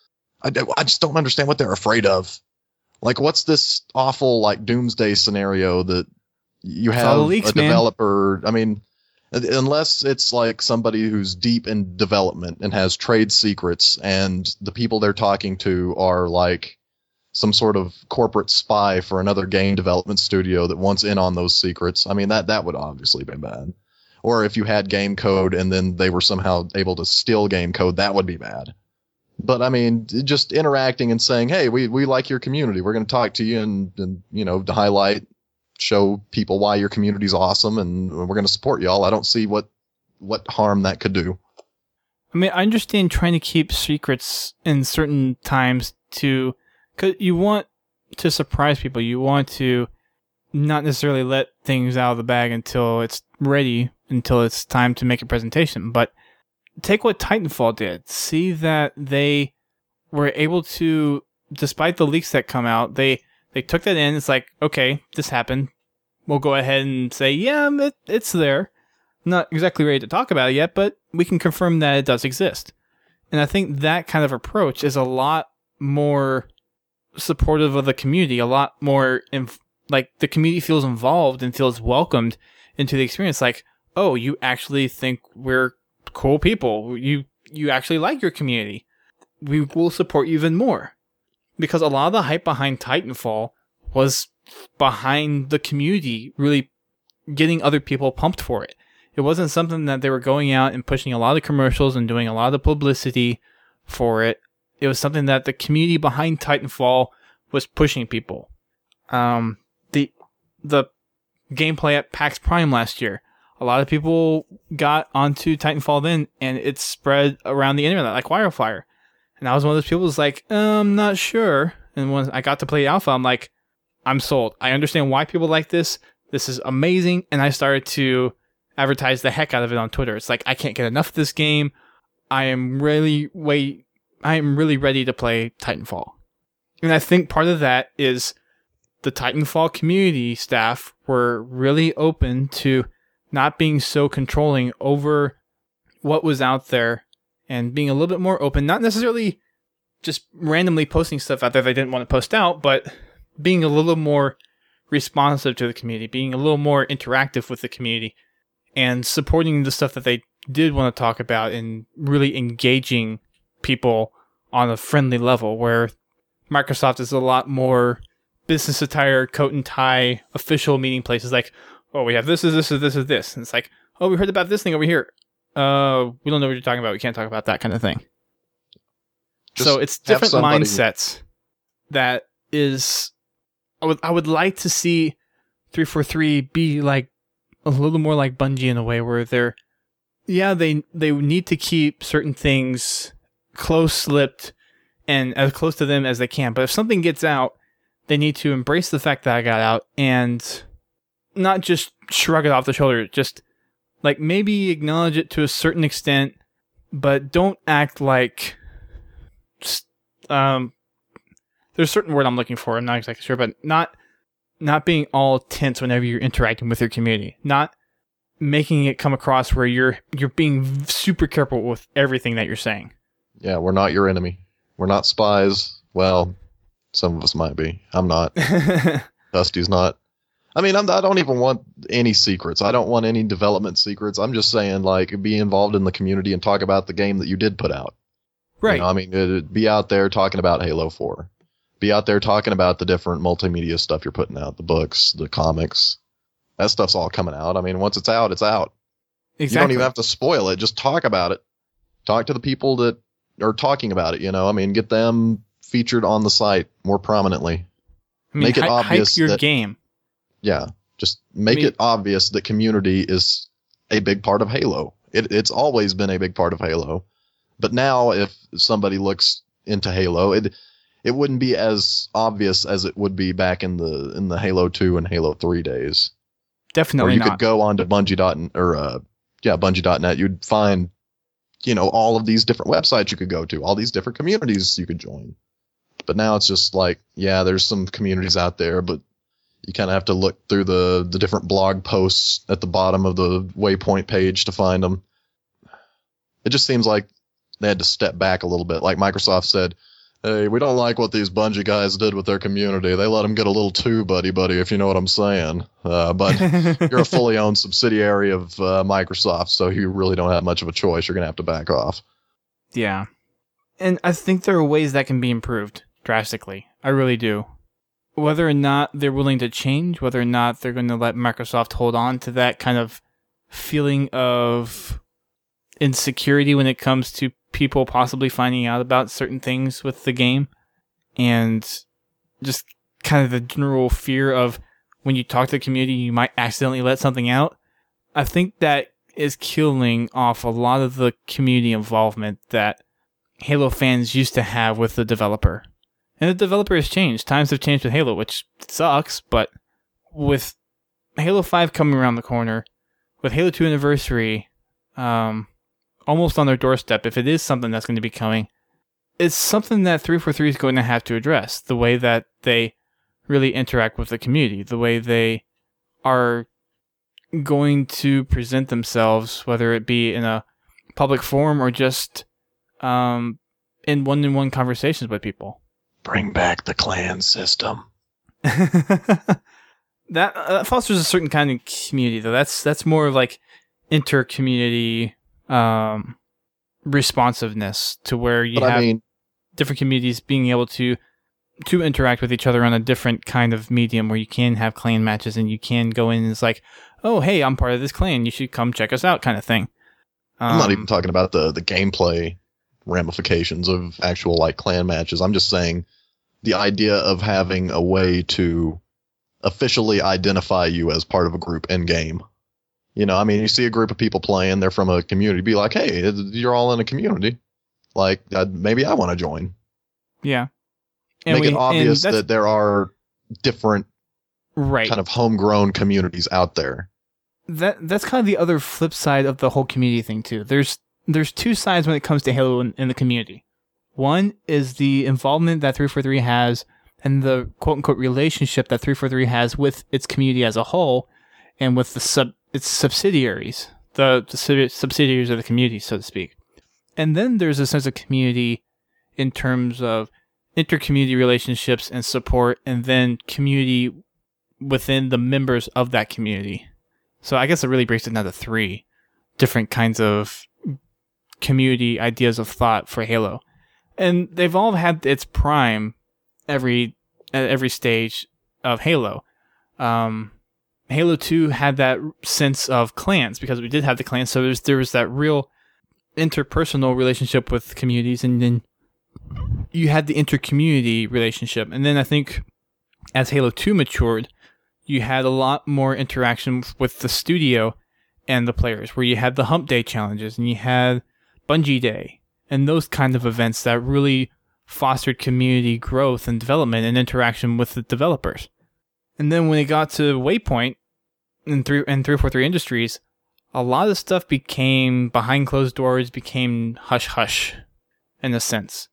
[SPEAKER 2] I just don't understand what they're afraid of. Like, what's this awful like doomsday scenario that you have
[SPEAKER 1] leaks,
[SPEAKER 2] a developer? Man. I mean, unless it's like somebody who's deep in development and has trade secrets, and the people they're talking to are like some sort of corporate spy for another game development studio that wants in on those secrets. I mean, that would obviously be bad. Or if you had game code and then they were somehow able to steal game code, that would be bad. But I mean, just interacting and saying, hey, we like your community. We're going to talk to you and to highlight, show people why your community's awesome, and we're going to support y'all. I don't see what harm that could do.
[SPEAKER 1] I mean, I understand trying to keep secrets in certain times because you want to surprise people. You want to not necessarily let things out of the bag until it's ready, until it's time to make a presentation. But take what Titanfall did. See that they were able to, despite the leaks that come out, they took that in. It's like, okay, this happened. We'll go ahead and say, yeah, it's there. Not exactly ready to talk about it yet, but we can confirm that it does exist. And I think that kind of approach is a lot more supportive of the community, a lot more, like, the community feels involved and feels welcomed into the experience. Like, oh, you actually think we're cool people. You actually like your community. We will support you even more. Because a lot of the hype behind Titanfall was behind the community really getting other people pumped for it. It wasn't something that they were going out and pushing a lot of commercials and doing a lot of publicity for it. It was something that the community behind Titanfall was pushing people. The gameplay at PAX Prime last year, a lot of people got onto Titanfall then, and it spread around the internet like wildfire. And I was one of those people who's like, I'm not sure. And when I got to play Alpha, I'm like, I'm sold. I understand why people like this. This is amazing. And I started to advertise the heck out of it on Twitter. It's like, I can't get enough of this game. I am really ready to play Titanfall. And I think part of that is the Titanfall community staff were really open to not being so controlling over what was out there and being a little bit more open, not necessarily just randomly posting stuff out there they didn't want to post out, but being a little more responsive to the community, being a little more interactive with the community, and supporting the stuff that they did want to talk about and really engaging people on a friendly level, where Microsoft is a lot more business attire, coat and tie, official meeting places like, oh, we have this. And it's like, oh, we heard about this thing over here. We don't know what you're talking about. We can't talk about that kind of thing. So it's different mindsets that is, I would like to see 343 be like a little more like Bungie in a way where they need to keep certain things close-lipped and as close to them as they can. But if something gets out, they need to embrace the fact that I got out and not just shrug it off the shoulder. Just like maybe acknowledge it to a certain extent, but don't act like there's a certain word I'm looking for. I'm not exactly sure, but not being all tense whenever you're interacting with your community. Not making it come across where you're being super careful with everything that you're saying.
[SPEAKER 2] Yeah, we're not your enemy. We're not spies. Well, some of us might be. I'm not. Dusty's not. I mean, I don't even want any secrets. I don't want any development secrets. I'm just saying, like, be involved in the community and talk about the game that you did put out.
[SPEAKER 1] Right.
[SPEAKER 2] You know, I mean, be out there talking about Halo 4. Be out there talking about the different multimedia stuff you're putting out, the books, the comics. That stuff's all coming out. I mean, once it's out, it's out.
[SPEAKER 1] Exactly.
[SPEAKER 2] You don't even have to spoil it. Just talk about it. Talk to the people that are talking about it, you know. I mean, get them featured on the site more prominently.
[SPEAKER 1] I mean,
[SPEAKER 2] make it obvious
[SPEAKER 1] hype your
[SPEAKER 2] that,
[SPEAKER 1] game.
[SPEAKER 2] Yeah, just make it obvious that community is a big part of Halo. It's always been a big part of Halo. But now if somebody looks into Halo, it wouldn't be as obvious as it would be back in the Halo 2 and Halo 3 days.
[SPEAKER 1] Definitely
[SPEAKER 2] or you
[SPEAKER 1] not.
[SPEAKER 2] could go on to Bungie.net. You'd find, you know, all of these different websites you could go to, all these different communities you could join. But now it's just like, yeah, there's some communities out there, but you kind of have to look through the different blog posts at the bottom of the Waypoint page to find them. It just seems like they had to step back a little bit. Like Microsoft said, hey, we don't like what these Bungie guys did with their community. They let them get a little too buddy-buddy, if you know what I'm saying. But you're a fully owned subsidiary of Microsoft, so you really don't have much of a choice. You're going to have to back off.
[SPEAKER 1] Yeah. And I think there are ways that can be improved drastically. I really do. Whether or not they're willing to change, whether or not they're going to let Microsoft hold on to that kind of feeling of insecurity when it comes to people possibly finding out about certain things with the game, and just kind of the general fear of when you talk to the community, you might accidentally let something out. I think that is killing off a lot of the community involvement that Halo fans used to have with the developer. And the developer has changed. Times have changed with Halo, which sucks, but with Halo 5 coming around the corner, with Halo 2 Anniversary almost on their doorstep, if it is something that's going to be coming, it's something that 343 is going to have to address. The way that they really interact with the community, the way they are going to present themselves, whether it be in a public forum or just in one-on-one conversations with people.
[SPEAKER 2] Bring back the clan system.
[SPEAKER 1] That fosters a certain kind of community, though. That's more like inter-community responsiveness to where you have different communities being able to interact with each other on a different kind of medium where you can have clan matches and you can go in and it's like, oh, hey, I'm part of this clan. You should come check us out kind of thing.
[SPEAKER 2] I'm not even talking about the gameplay ramifications of actual like clan matches. I'm just saying the idea of having a way to officially identify you as part of a group in game. You know, I mean, you see a group of people playing, they're from a community, be like, hey, you're all in a community. Like, maybe I want to join.
[SPEAKER 1] Yeah.
[SPEAKER 2] And make it obvious that there are different
[SPEAKER 1] kind
[SPEAKER 2] of homegrown communities out there.
[SPEAKER 1] That's kind of the other flip side of the whole community thing, too. There's two sides when it comes to Halo in the community. One is the involvement that 343 has and the quote-unquote relationship that 343 has with its community as a whole and with its subsidiaries, the subsidiaries of the community, so to speak. And then there's a sense of community in terms of inter-community relationships and support, and then community within the members of that community. So I guess it really breaks it down to three different kinds of community ideas of thought for Halo. And they've all had its prime at every stage of Halo. Halo 2 had that sense of clans because we did have the clans, so there was that real interpersonal relationship with communities, and then you had the inter-community relationship. And then I think as Halo 2 matured, you had a lot more interaction with the studio and the players, where you had the Hump Day challenges and you had Bungie Day and those kind of events that really fostered community growth and development and interaction with the developers. And then when it got to Waypoint and 343 Industries, a lot of stuff became behind closed doors, became hush-hush in a sense.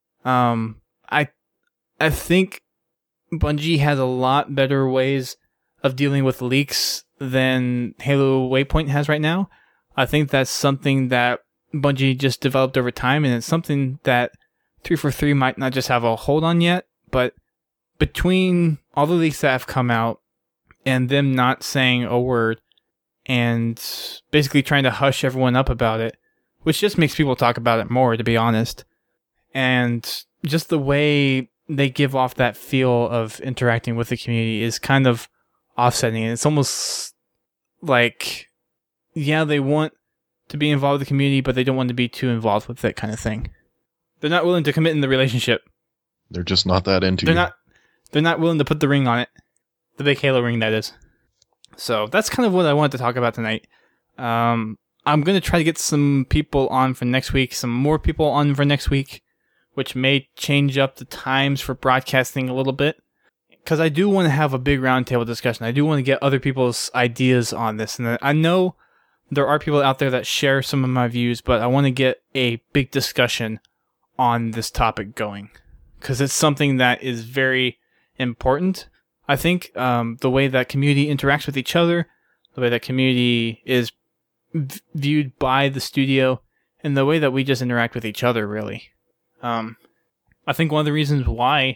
[SPEAKER 1] I think Bungie has a lot better ways of dealing with leaks than Halo Waypoint has right now. I think that's something that Bungie just developed over time, and it's something that 343 might not just have a hold on yet, but between all the leaks that have come out and them not saying a word and basically trying to hush everyone up about it, which just makes people talk about it more, to be honest, and just the way they give off that feel of interacting with the community is kind of offsetting. It's almost like, yeah, they want to be involved with the community, but they don't want to be too involved with it, kind of thing. They're not willing to commit in the relationship.
[SPEAKER 2] They're just not that into you.
[SPEAKER 1] They're not willing to put the ring on it. The big Halo ring, that is. So that's kind of what I wanted to talk about tonight. I'm going to try to get some people on for next week, some more people on for next week, which may change up the times for broadcasting a little bit, because I do want to have a big roundtable discussion. I do want to get other people's ideas on this. And I know there are people out there that share some of my views, but I want to get a big discussion on this topic going, because it's something that is very important. I think the way that community interacts with each other, the way that community is viewed by the studio, and the way that we just interact with each other, really. I think one of the reasons why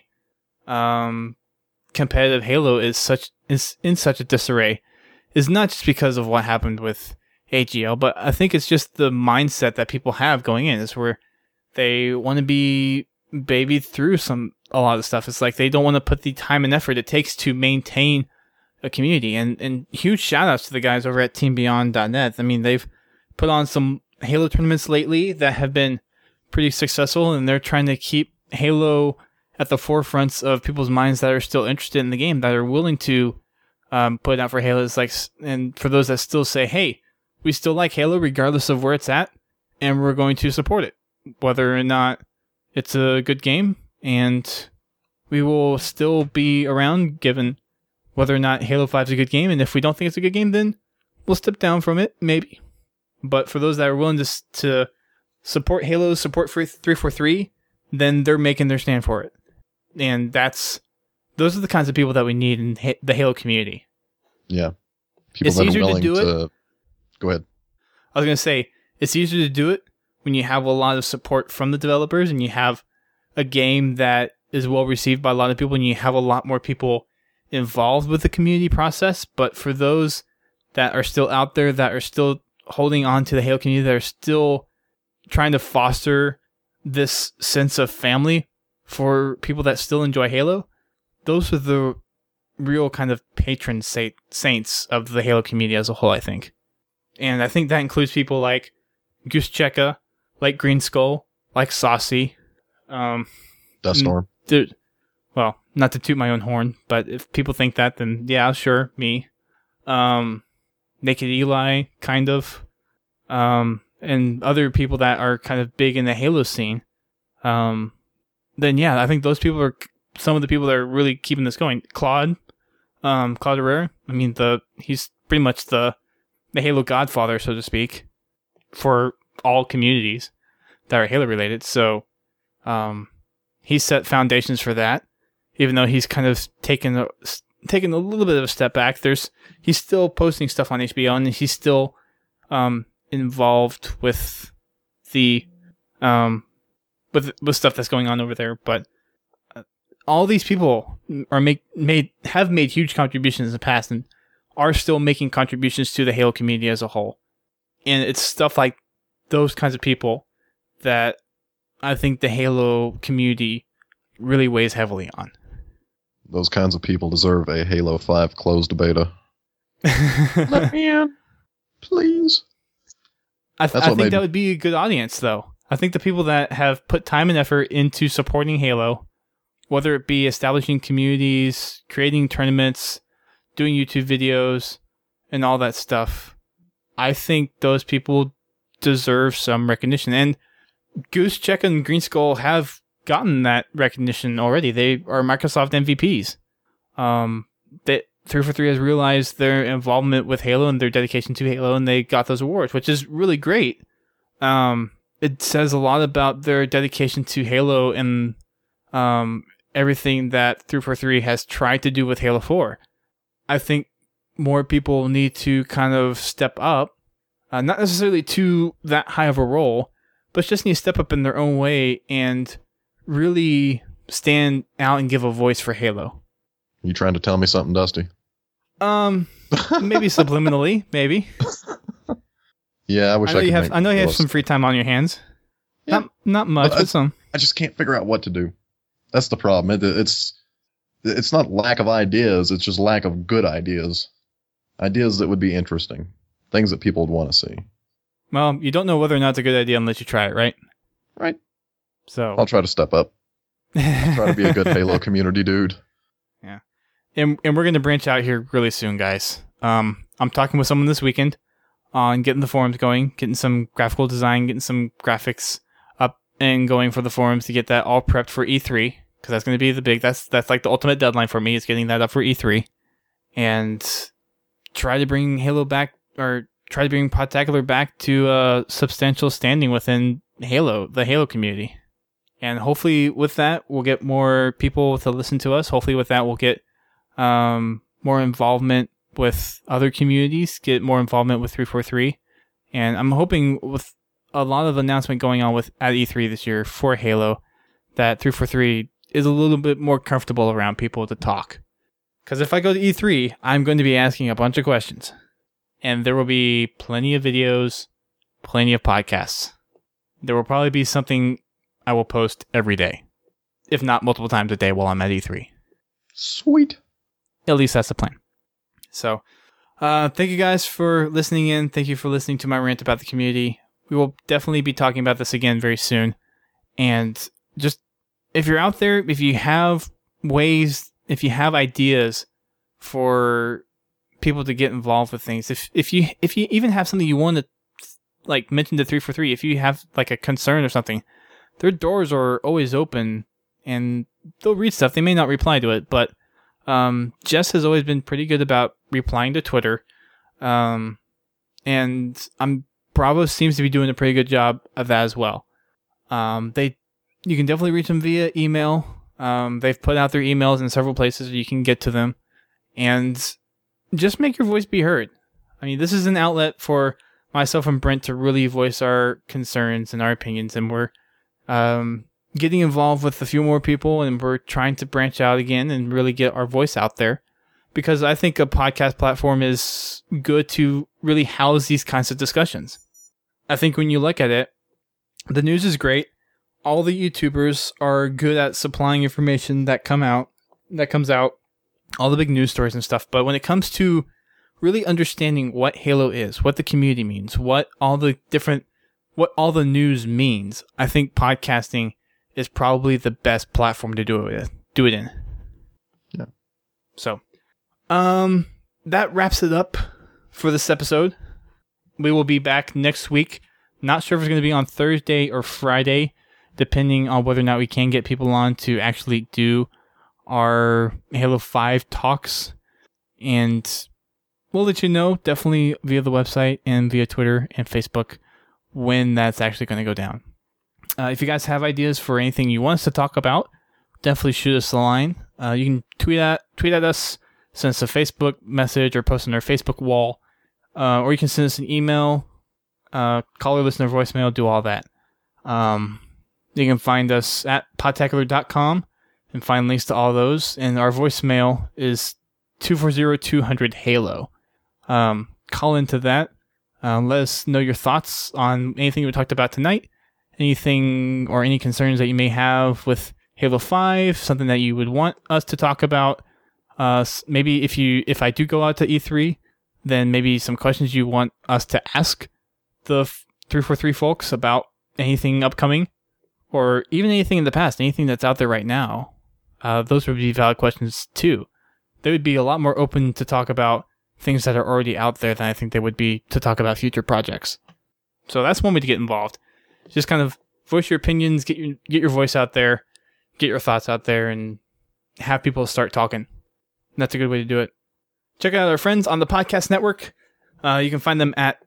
[SPEAKER 1] competitive Halo is in such a disarray is not just because of what happened with AGL, but I think it's just the mindset that people have going in, is where they want to be babied through a lot of stuff. It's like they don't want to put the time and effort it takes to maintain a community. And huge shout outs to the guys over at TeamBeyond.net. I mean, they've put on some Halo tournaments lately that have been pretty successful, and they're trying to keep Halo at the forefronts of people's minds that are still interested in the game, that are willing to put it out for Halo. It's like, and for those that still say, hey, we still like Halo regardless of where it's at, and we're going to support it, whether or not it's a good game, and we will still be around given whether or not Halo 5 is a good game, and if we don't think it's a good game, then we'll step down from it, maybe. But for those that are willing to support Halo, support 343, then they're making their stand for it. And those are the kinds of people that we need in the Halo community.
[SPEAKER 2] Yeah. People
[SPEAKER 1] It's
[SPEAKER 2] that
[SPEAKER 1] easier
[SPEAKER 2] are willing
[SPEAKER 1] to do it.
[SPEAKER 2] Go ahead.
[SPEAKER 1] I was going to say, it's easier to do it when you have a lot of support from the developers and you have a game that is well received by a lot of people and you have a lot more people involved with the community process. But for those that are still out there, that are still holding on to the Halo community, that are still trying to foster this sense of family for people that still enjoy Halo, those are the real kind of patron saints of the Halo community as a whole, I think. And I think that includes people like Goose Checka, like Green Skull, like Saucy.
[SPEAKER 2] Duststorm.
[SPEAKER 1] Well, not to toot my own horn, but if people think that, then yeah, sure, me. Naked Eli, kind of. And other people that are kind of big in the Halo scene. Then yeah, I think those people are some of the people that are really keeping this going. Claude Herrera. I mean, he's pretty much the Halo godfather, so to speak, for all communities that are Halo related. So, he set foundations for that. Even though he's kind of taken a little bit of a step back, he's still posting stuff on HBO, and he's still involved with the with stuff that's going on over there. But all these people have made huge contributions in the past and are still making contributions to the Halo community as a whole. And it's stuff like those kinds of people that I think the Halo community really weighs heavily on.
[SPEAKER 2] Those kinds of people deserve a Halo 5 closed beta. Let me in, please.
[SPEAKER 1] I think that would be a good audience, though. I think the people that have put time and effort into supporting Halo, whether it be establishing communities, creating tournaments, doing YouTube videos, and all that stuff, I think those people deserve some recognition. And Goose Check and Green Skull have gotten that recognition already. They are Microsoft MVPs. That 343 has realized their involvement with Halo and their dedication to Halo, and they got those awards, which is really great. It says a lot about their dedication to Halo and everything that 343 has tried to do with Halo 4. I think more people need to kind of step up, not necessarily to that high of a role, but just need to step up in their own way and really stand out and give a voice for Halo.
[SPEAKER 2] You trying to tell me something, Dusty?
[SPEAKER 1] Maybe subliminally, maybe.
[SPEAKER 2] Yeah, I wish I could.
[SPEAKER 1] I know you have some free time on your hands. Yeah. Not much, but some.
[SPEAKER 2] I just can't figure out what to do. That's the problem. It's not lack of ideas. It's just lack of good ideas. Ideas that would be interesting. Things that people would want to see.
[SPEAKER 1] Well, you don't know whether or not it's a good idea unless you try it, right?
[SPEAKER 2] Right.
[SPEAKER 1] So
[SPEAKER 2] I'll try to step up. I'll try to be a good Halo community dude.
[SPEAKER 1] Yeah. And we're going to branch out here really soon, guys. I'm talking with someone this weekend on getting the forums going, getting some graphical design, getting some graphics up and going for the forums to get that all prepped for E3, because that's going to be that's like the ultimate deadline for me, is getting that up for E3. And try to bring Halo back, or try to bring Podtacular back to a substantial standing within Halo, the Halo community. And hopefully with that, we'll get more people to listen to us. Hopefully with that, we'll get more involvement with other communities, get more involvement with 343. And I'm hoping with a lot of announcement going on at E3 this year for Halo, that 343 is a little bit more comfortable around people to talk. Because if I go to E3, I'm going to be asking a bunch of questions. And there will be plenty of videos, plenty of podcasts. There will probably be something I will post every day, if not multiple times a day while I'm at E3.
[SPEAKER 2] Sweet.
[SPEAKER 1] At least that's the plan. So, thank you guys for listening in. Thank you for listening to my rant about the community. We will definitely be talking about this again very soon. And just, if you're out there, if you have ideas for people to get involved with things. If you even have something you want to like mention to 343, if you have like a concern or something, their doors are always open and they'll read stuff. They may not reply to it, but Jess has always been pretty good about replying to Twitter. And Bravo seems to be doing a pretty good job of that as well. You can definitely reach them via email. They've put out their emails in several places where you can get to them, and just make your voice be heard. I mean, this is an outlet for myself and Brent to really voice our concerns and our opinions, and we're getting involved with a few more people, and we're trying to branch out again and really get our voice out there, because I think a podcast platform is good to really house these kinds of discussions. I think when you look at it, the news is great. All the YouTubers are good at supplying information that comes out, all the big news stories and stuff. But when it comes to really understanding what Halo is, what the community means, what all the news means, I think podcasting is probably the best platform to do it in.
[SPEAKER 2] Yeah.
[SPEAKER 1] So, that wraps it up for this episode. We will be back next week. Not sure if it's going to be on Thursday or Friday, depending on whether or not we can get people on to actually do our Halo 5 talks. And we'll let you know, definitely via the website and via Twitter and Facebook, when that's actually going to go down. If you guys have ideas for anything you want us to talk about, definitely shoot us a line. You can tweet at us, send us a Facebook message, or post on our Facebook wall. Or you can send us an email, caller, listener, voicemail, do all that. You can find us at podtacular.com and find links to all those. And our voicemail is 240-200-HALO. Call into that. Let us know your thoughts on anything we talked about tonight. Anything or any concerns that you may have with Halo 5, something that you would want us to talk about. Maybe if I do go out to E3, then maybe some questions you want us to ask the 343 folks about anything upcoming, or even anything in the past, anything that's out there right now. Those would be valid questions too. They would be a lot more open to talk about things that are already out there than I think they would be to talk about future projects. So that's one way to get involved. Just kind of voice your opinions, get your voice out there, get your thoughts out there, and have people start talking. And that's a good way to do it. Check out our friends on the podcast network. You can find them at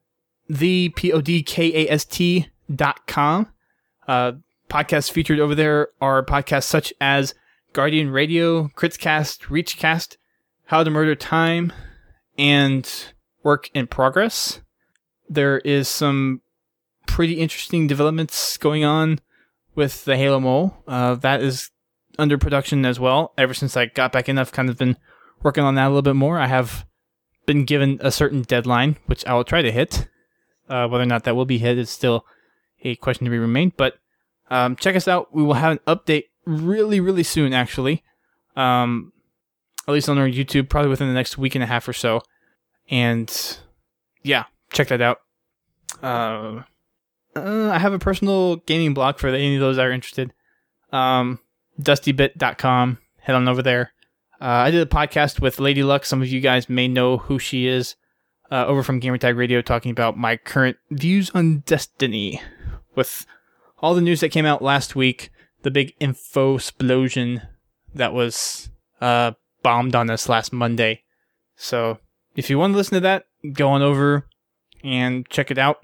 [SPEAKER 1] thepodcast.com. Podcasts featured over there are podcasts such as Guardian Radio, Critscast, Reachcast, How to Murder Time, and Work in Progress. There is some pretty interesting developments going on with the Halo Mole. That is under production as well. Ever since I got back in, I've kind of been working on that a little bit more. I have been given a certain deadline, which I will try to hit. Whether or not that will be hit is still a question to be remained. But check us out. We will have an update really, really soon, actually. At least on our YouTube, probably within the next week and a half or so. And yeah, check that out. I have a personal gaming blog for any of those that are interested. DustyBit.com. Head on over there. I did a podcast with Lady Luck. Some of you guys may know who she is. Over from Gamertag Radio, talking about my current views on Destiny. With all the news that came out last week, the big info explosion that was bombed on us last Monday. So if you want to listen to that, go on over and check it out.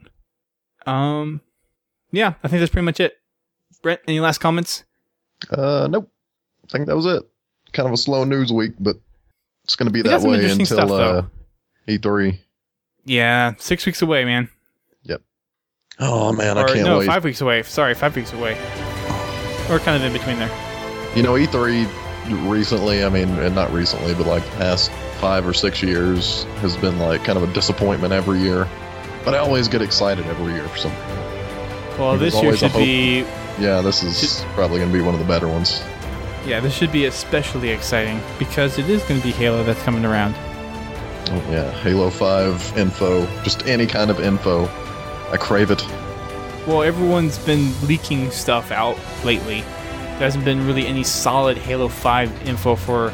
[SPEAKER 1] Yeah, I think that's pretty much it. Brent, any last comments?
[SPEAKER 2] Nope. I think that was it. Kind of a slow news week, but it's going to be that way until stuff, E3.
[SPEAKER 1] Yeah, 6 weeks away, man.
[SPEAKER 2] Yep. Oh, man, I can't wait.
[SPEAKER 1] 5 weeks away. Sorry, 5 weeks away. Or kind of in between there.
[SPEAKER 2] You know, E3 recently, I mean, and not recently, but like the past 5 or 6 years has been like kind of a disappointment every year. But I always get excited every year for something.
[SPEAKER 1] Well, this year should be...
[SPEAKER 2] Yeah, this is probably going to be one of the better ones.
[SPEAKER 1] Yeah, this should be especially exciting because it is going to be Halo that's coming around.
[SPEAKER 2] Oh, yeah, Halo 5 info, just any kind of info. I crave it.
[SPEAKER 1] Well, everyone's been leaking stuff out lately. There hasn't been really any solid Halo 5 info for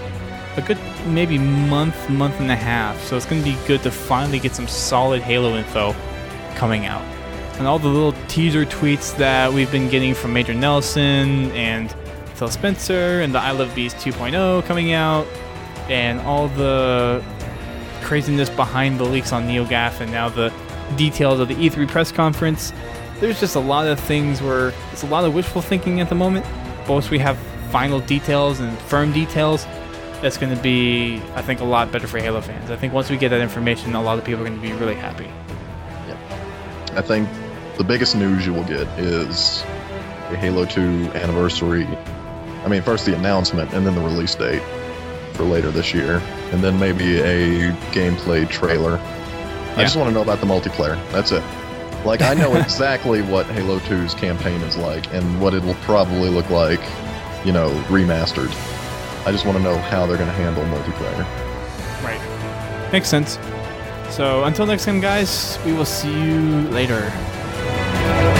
[SPEAKER 1] a good maybe month and a half. So it's going to be good to finally get some solid Halo info coming out. And all the little teaser tweets that we've been getting from Major Nelson and Phil Spencer and the I Love Beast 2.0 coming out, and all the craziness behind the leaks on NeoGAF, and now the details of the E3 press conference. There's just a lot of things where it's a lot of wishful thinking at the moment. But once we have final details and firm details, that's going to be, I think, a lot better for Halo fans. I think once we get that information, a lot of people are going to be really happy.
[SPEAKER 2] Yeah. I think the biggest news you will get is a Halo 2 anniversary. I mean, first the announcement and then the release date for later this year, and then maybe a gameplay trailer. I just want to know about the multiplayer. That's it. Like, I know exactly what Halo 2's campaign is like and what it will probably look like, you know, remastered. I just want to know how they're going to handle multiplayer.
[SPEAKER 1] Right. Makes sense. So until next time, guys, we will see you later.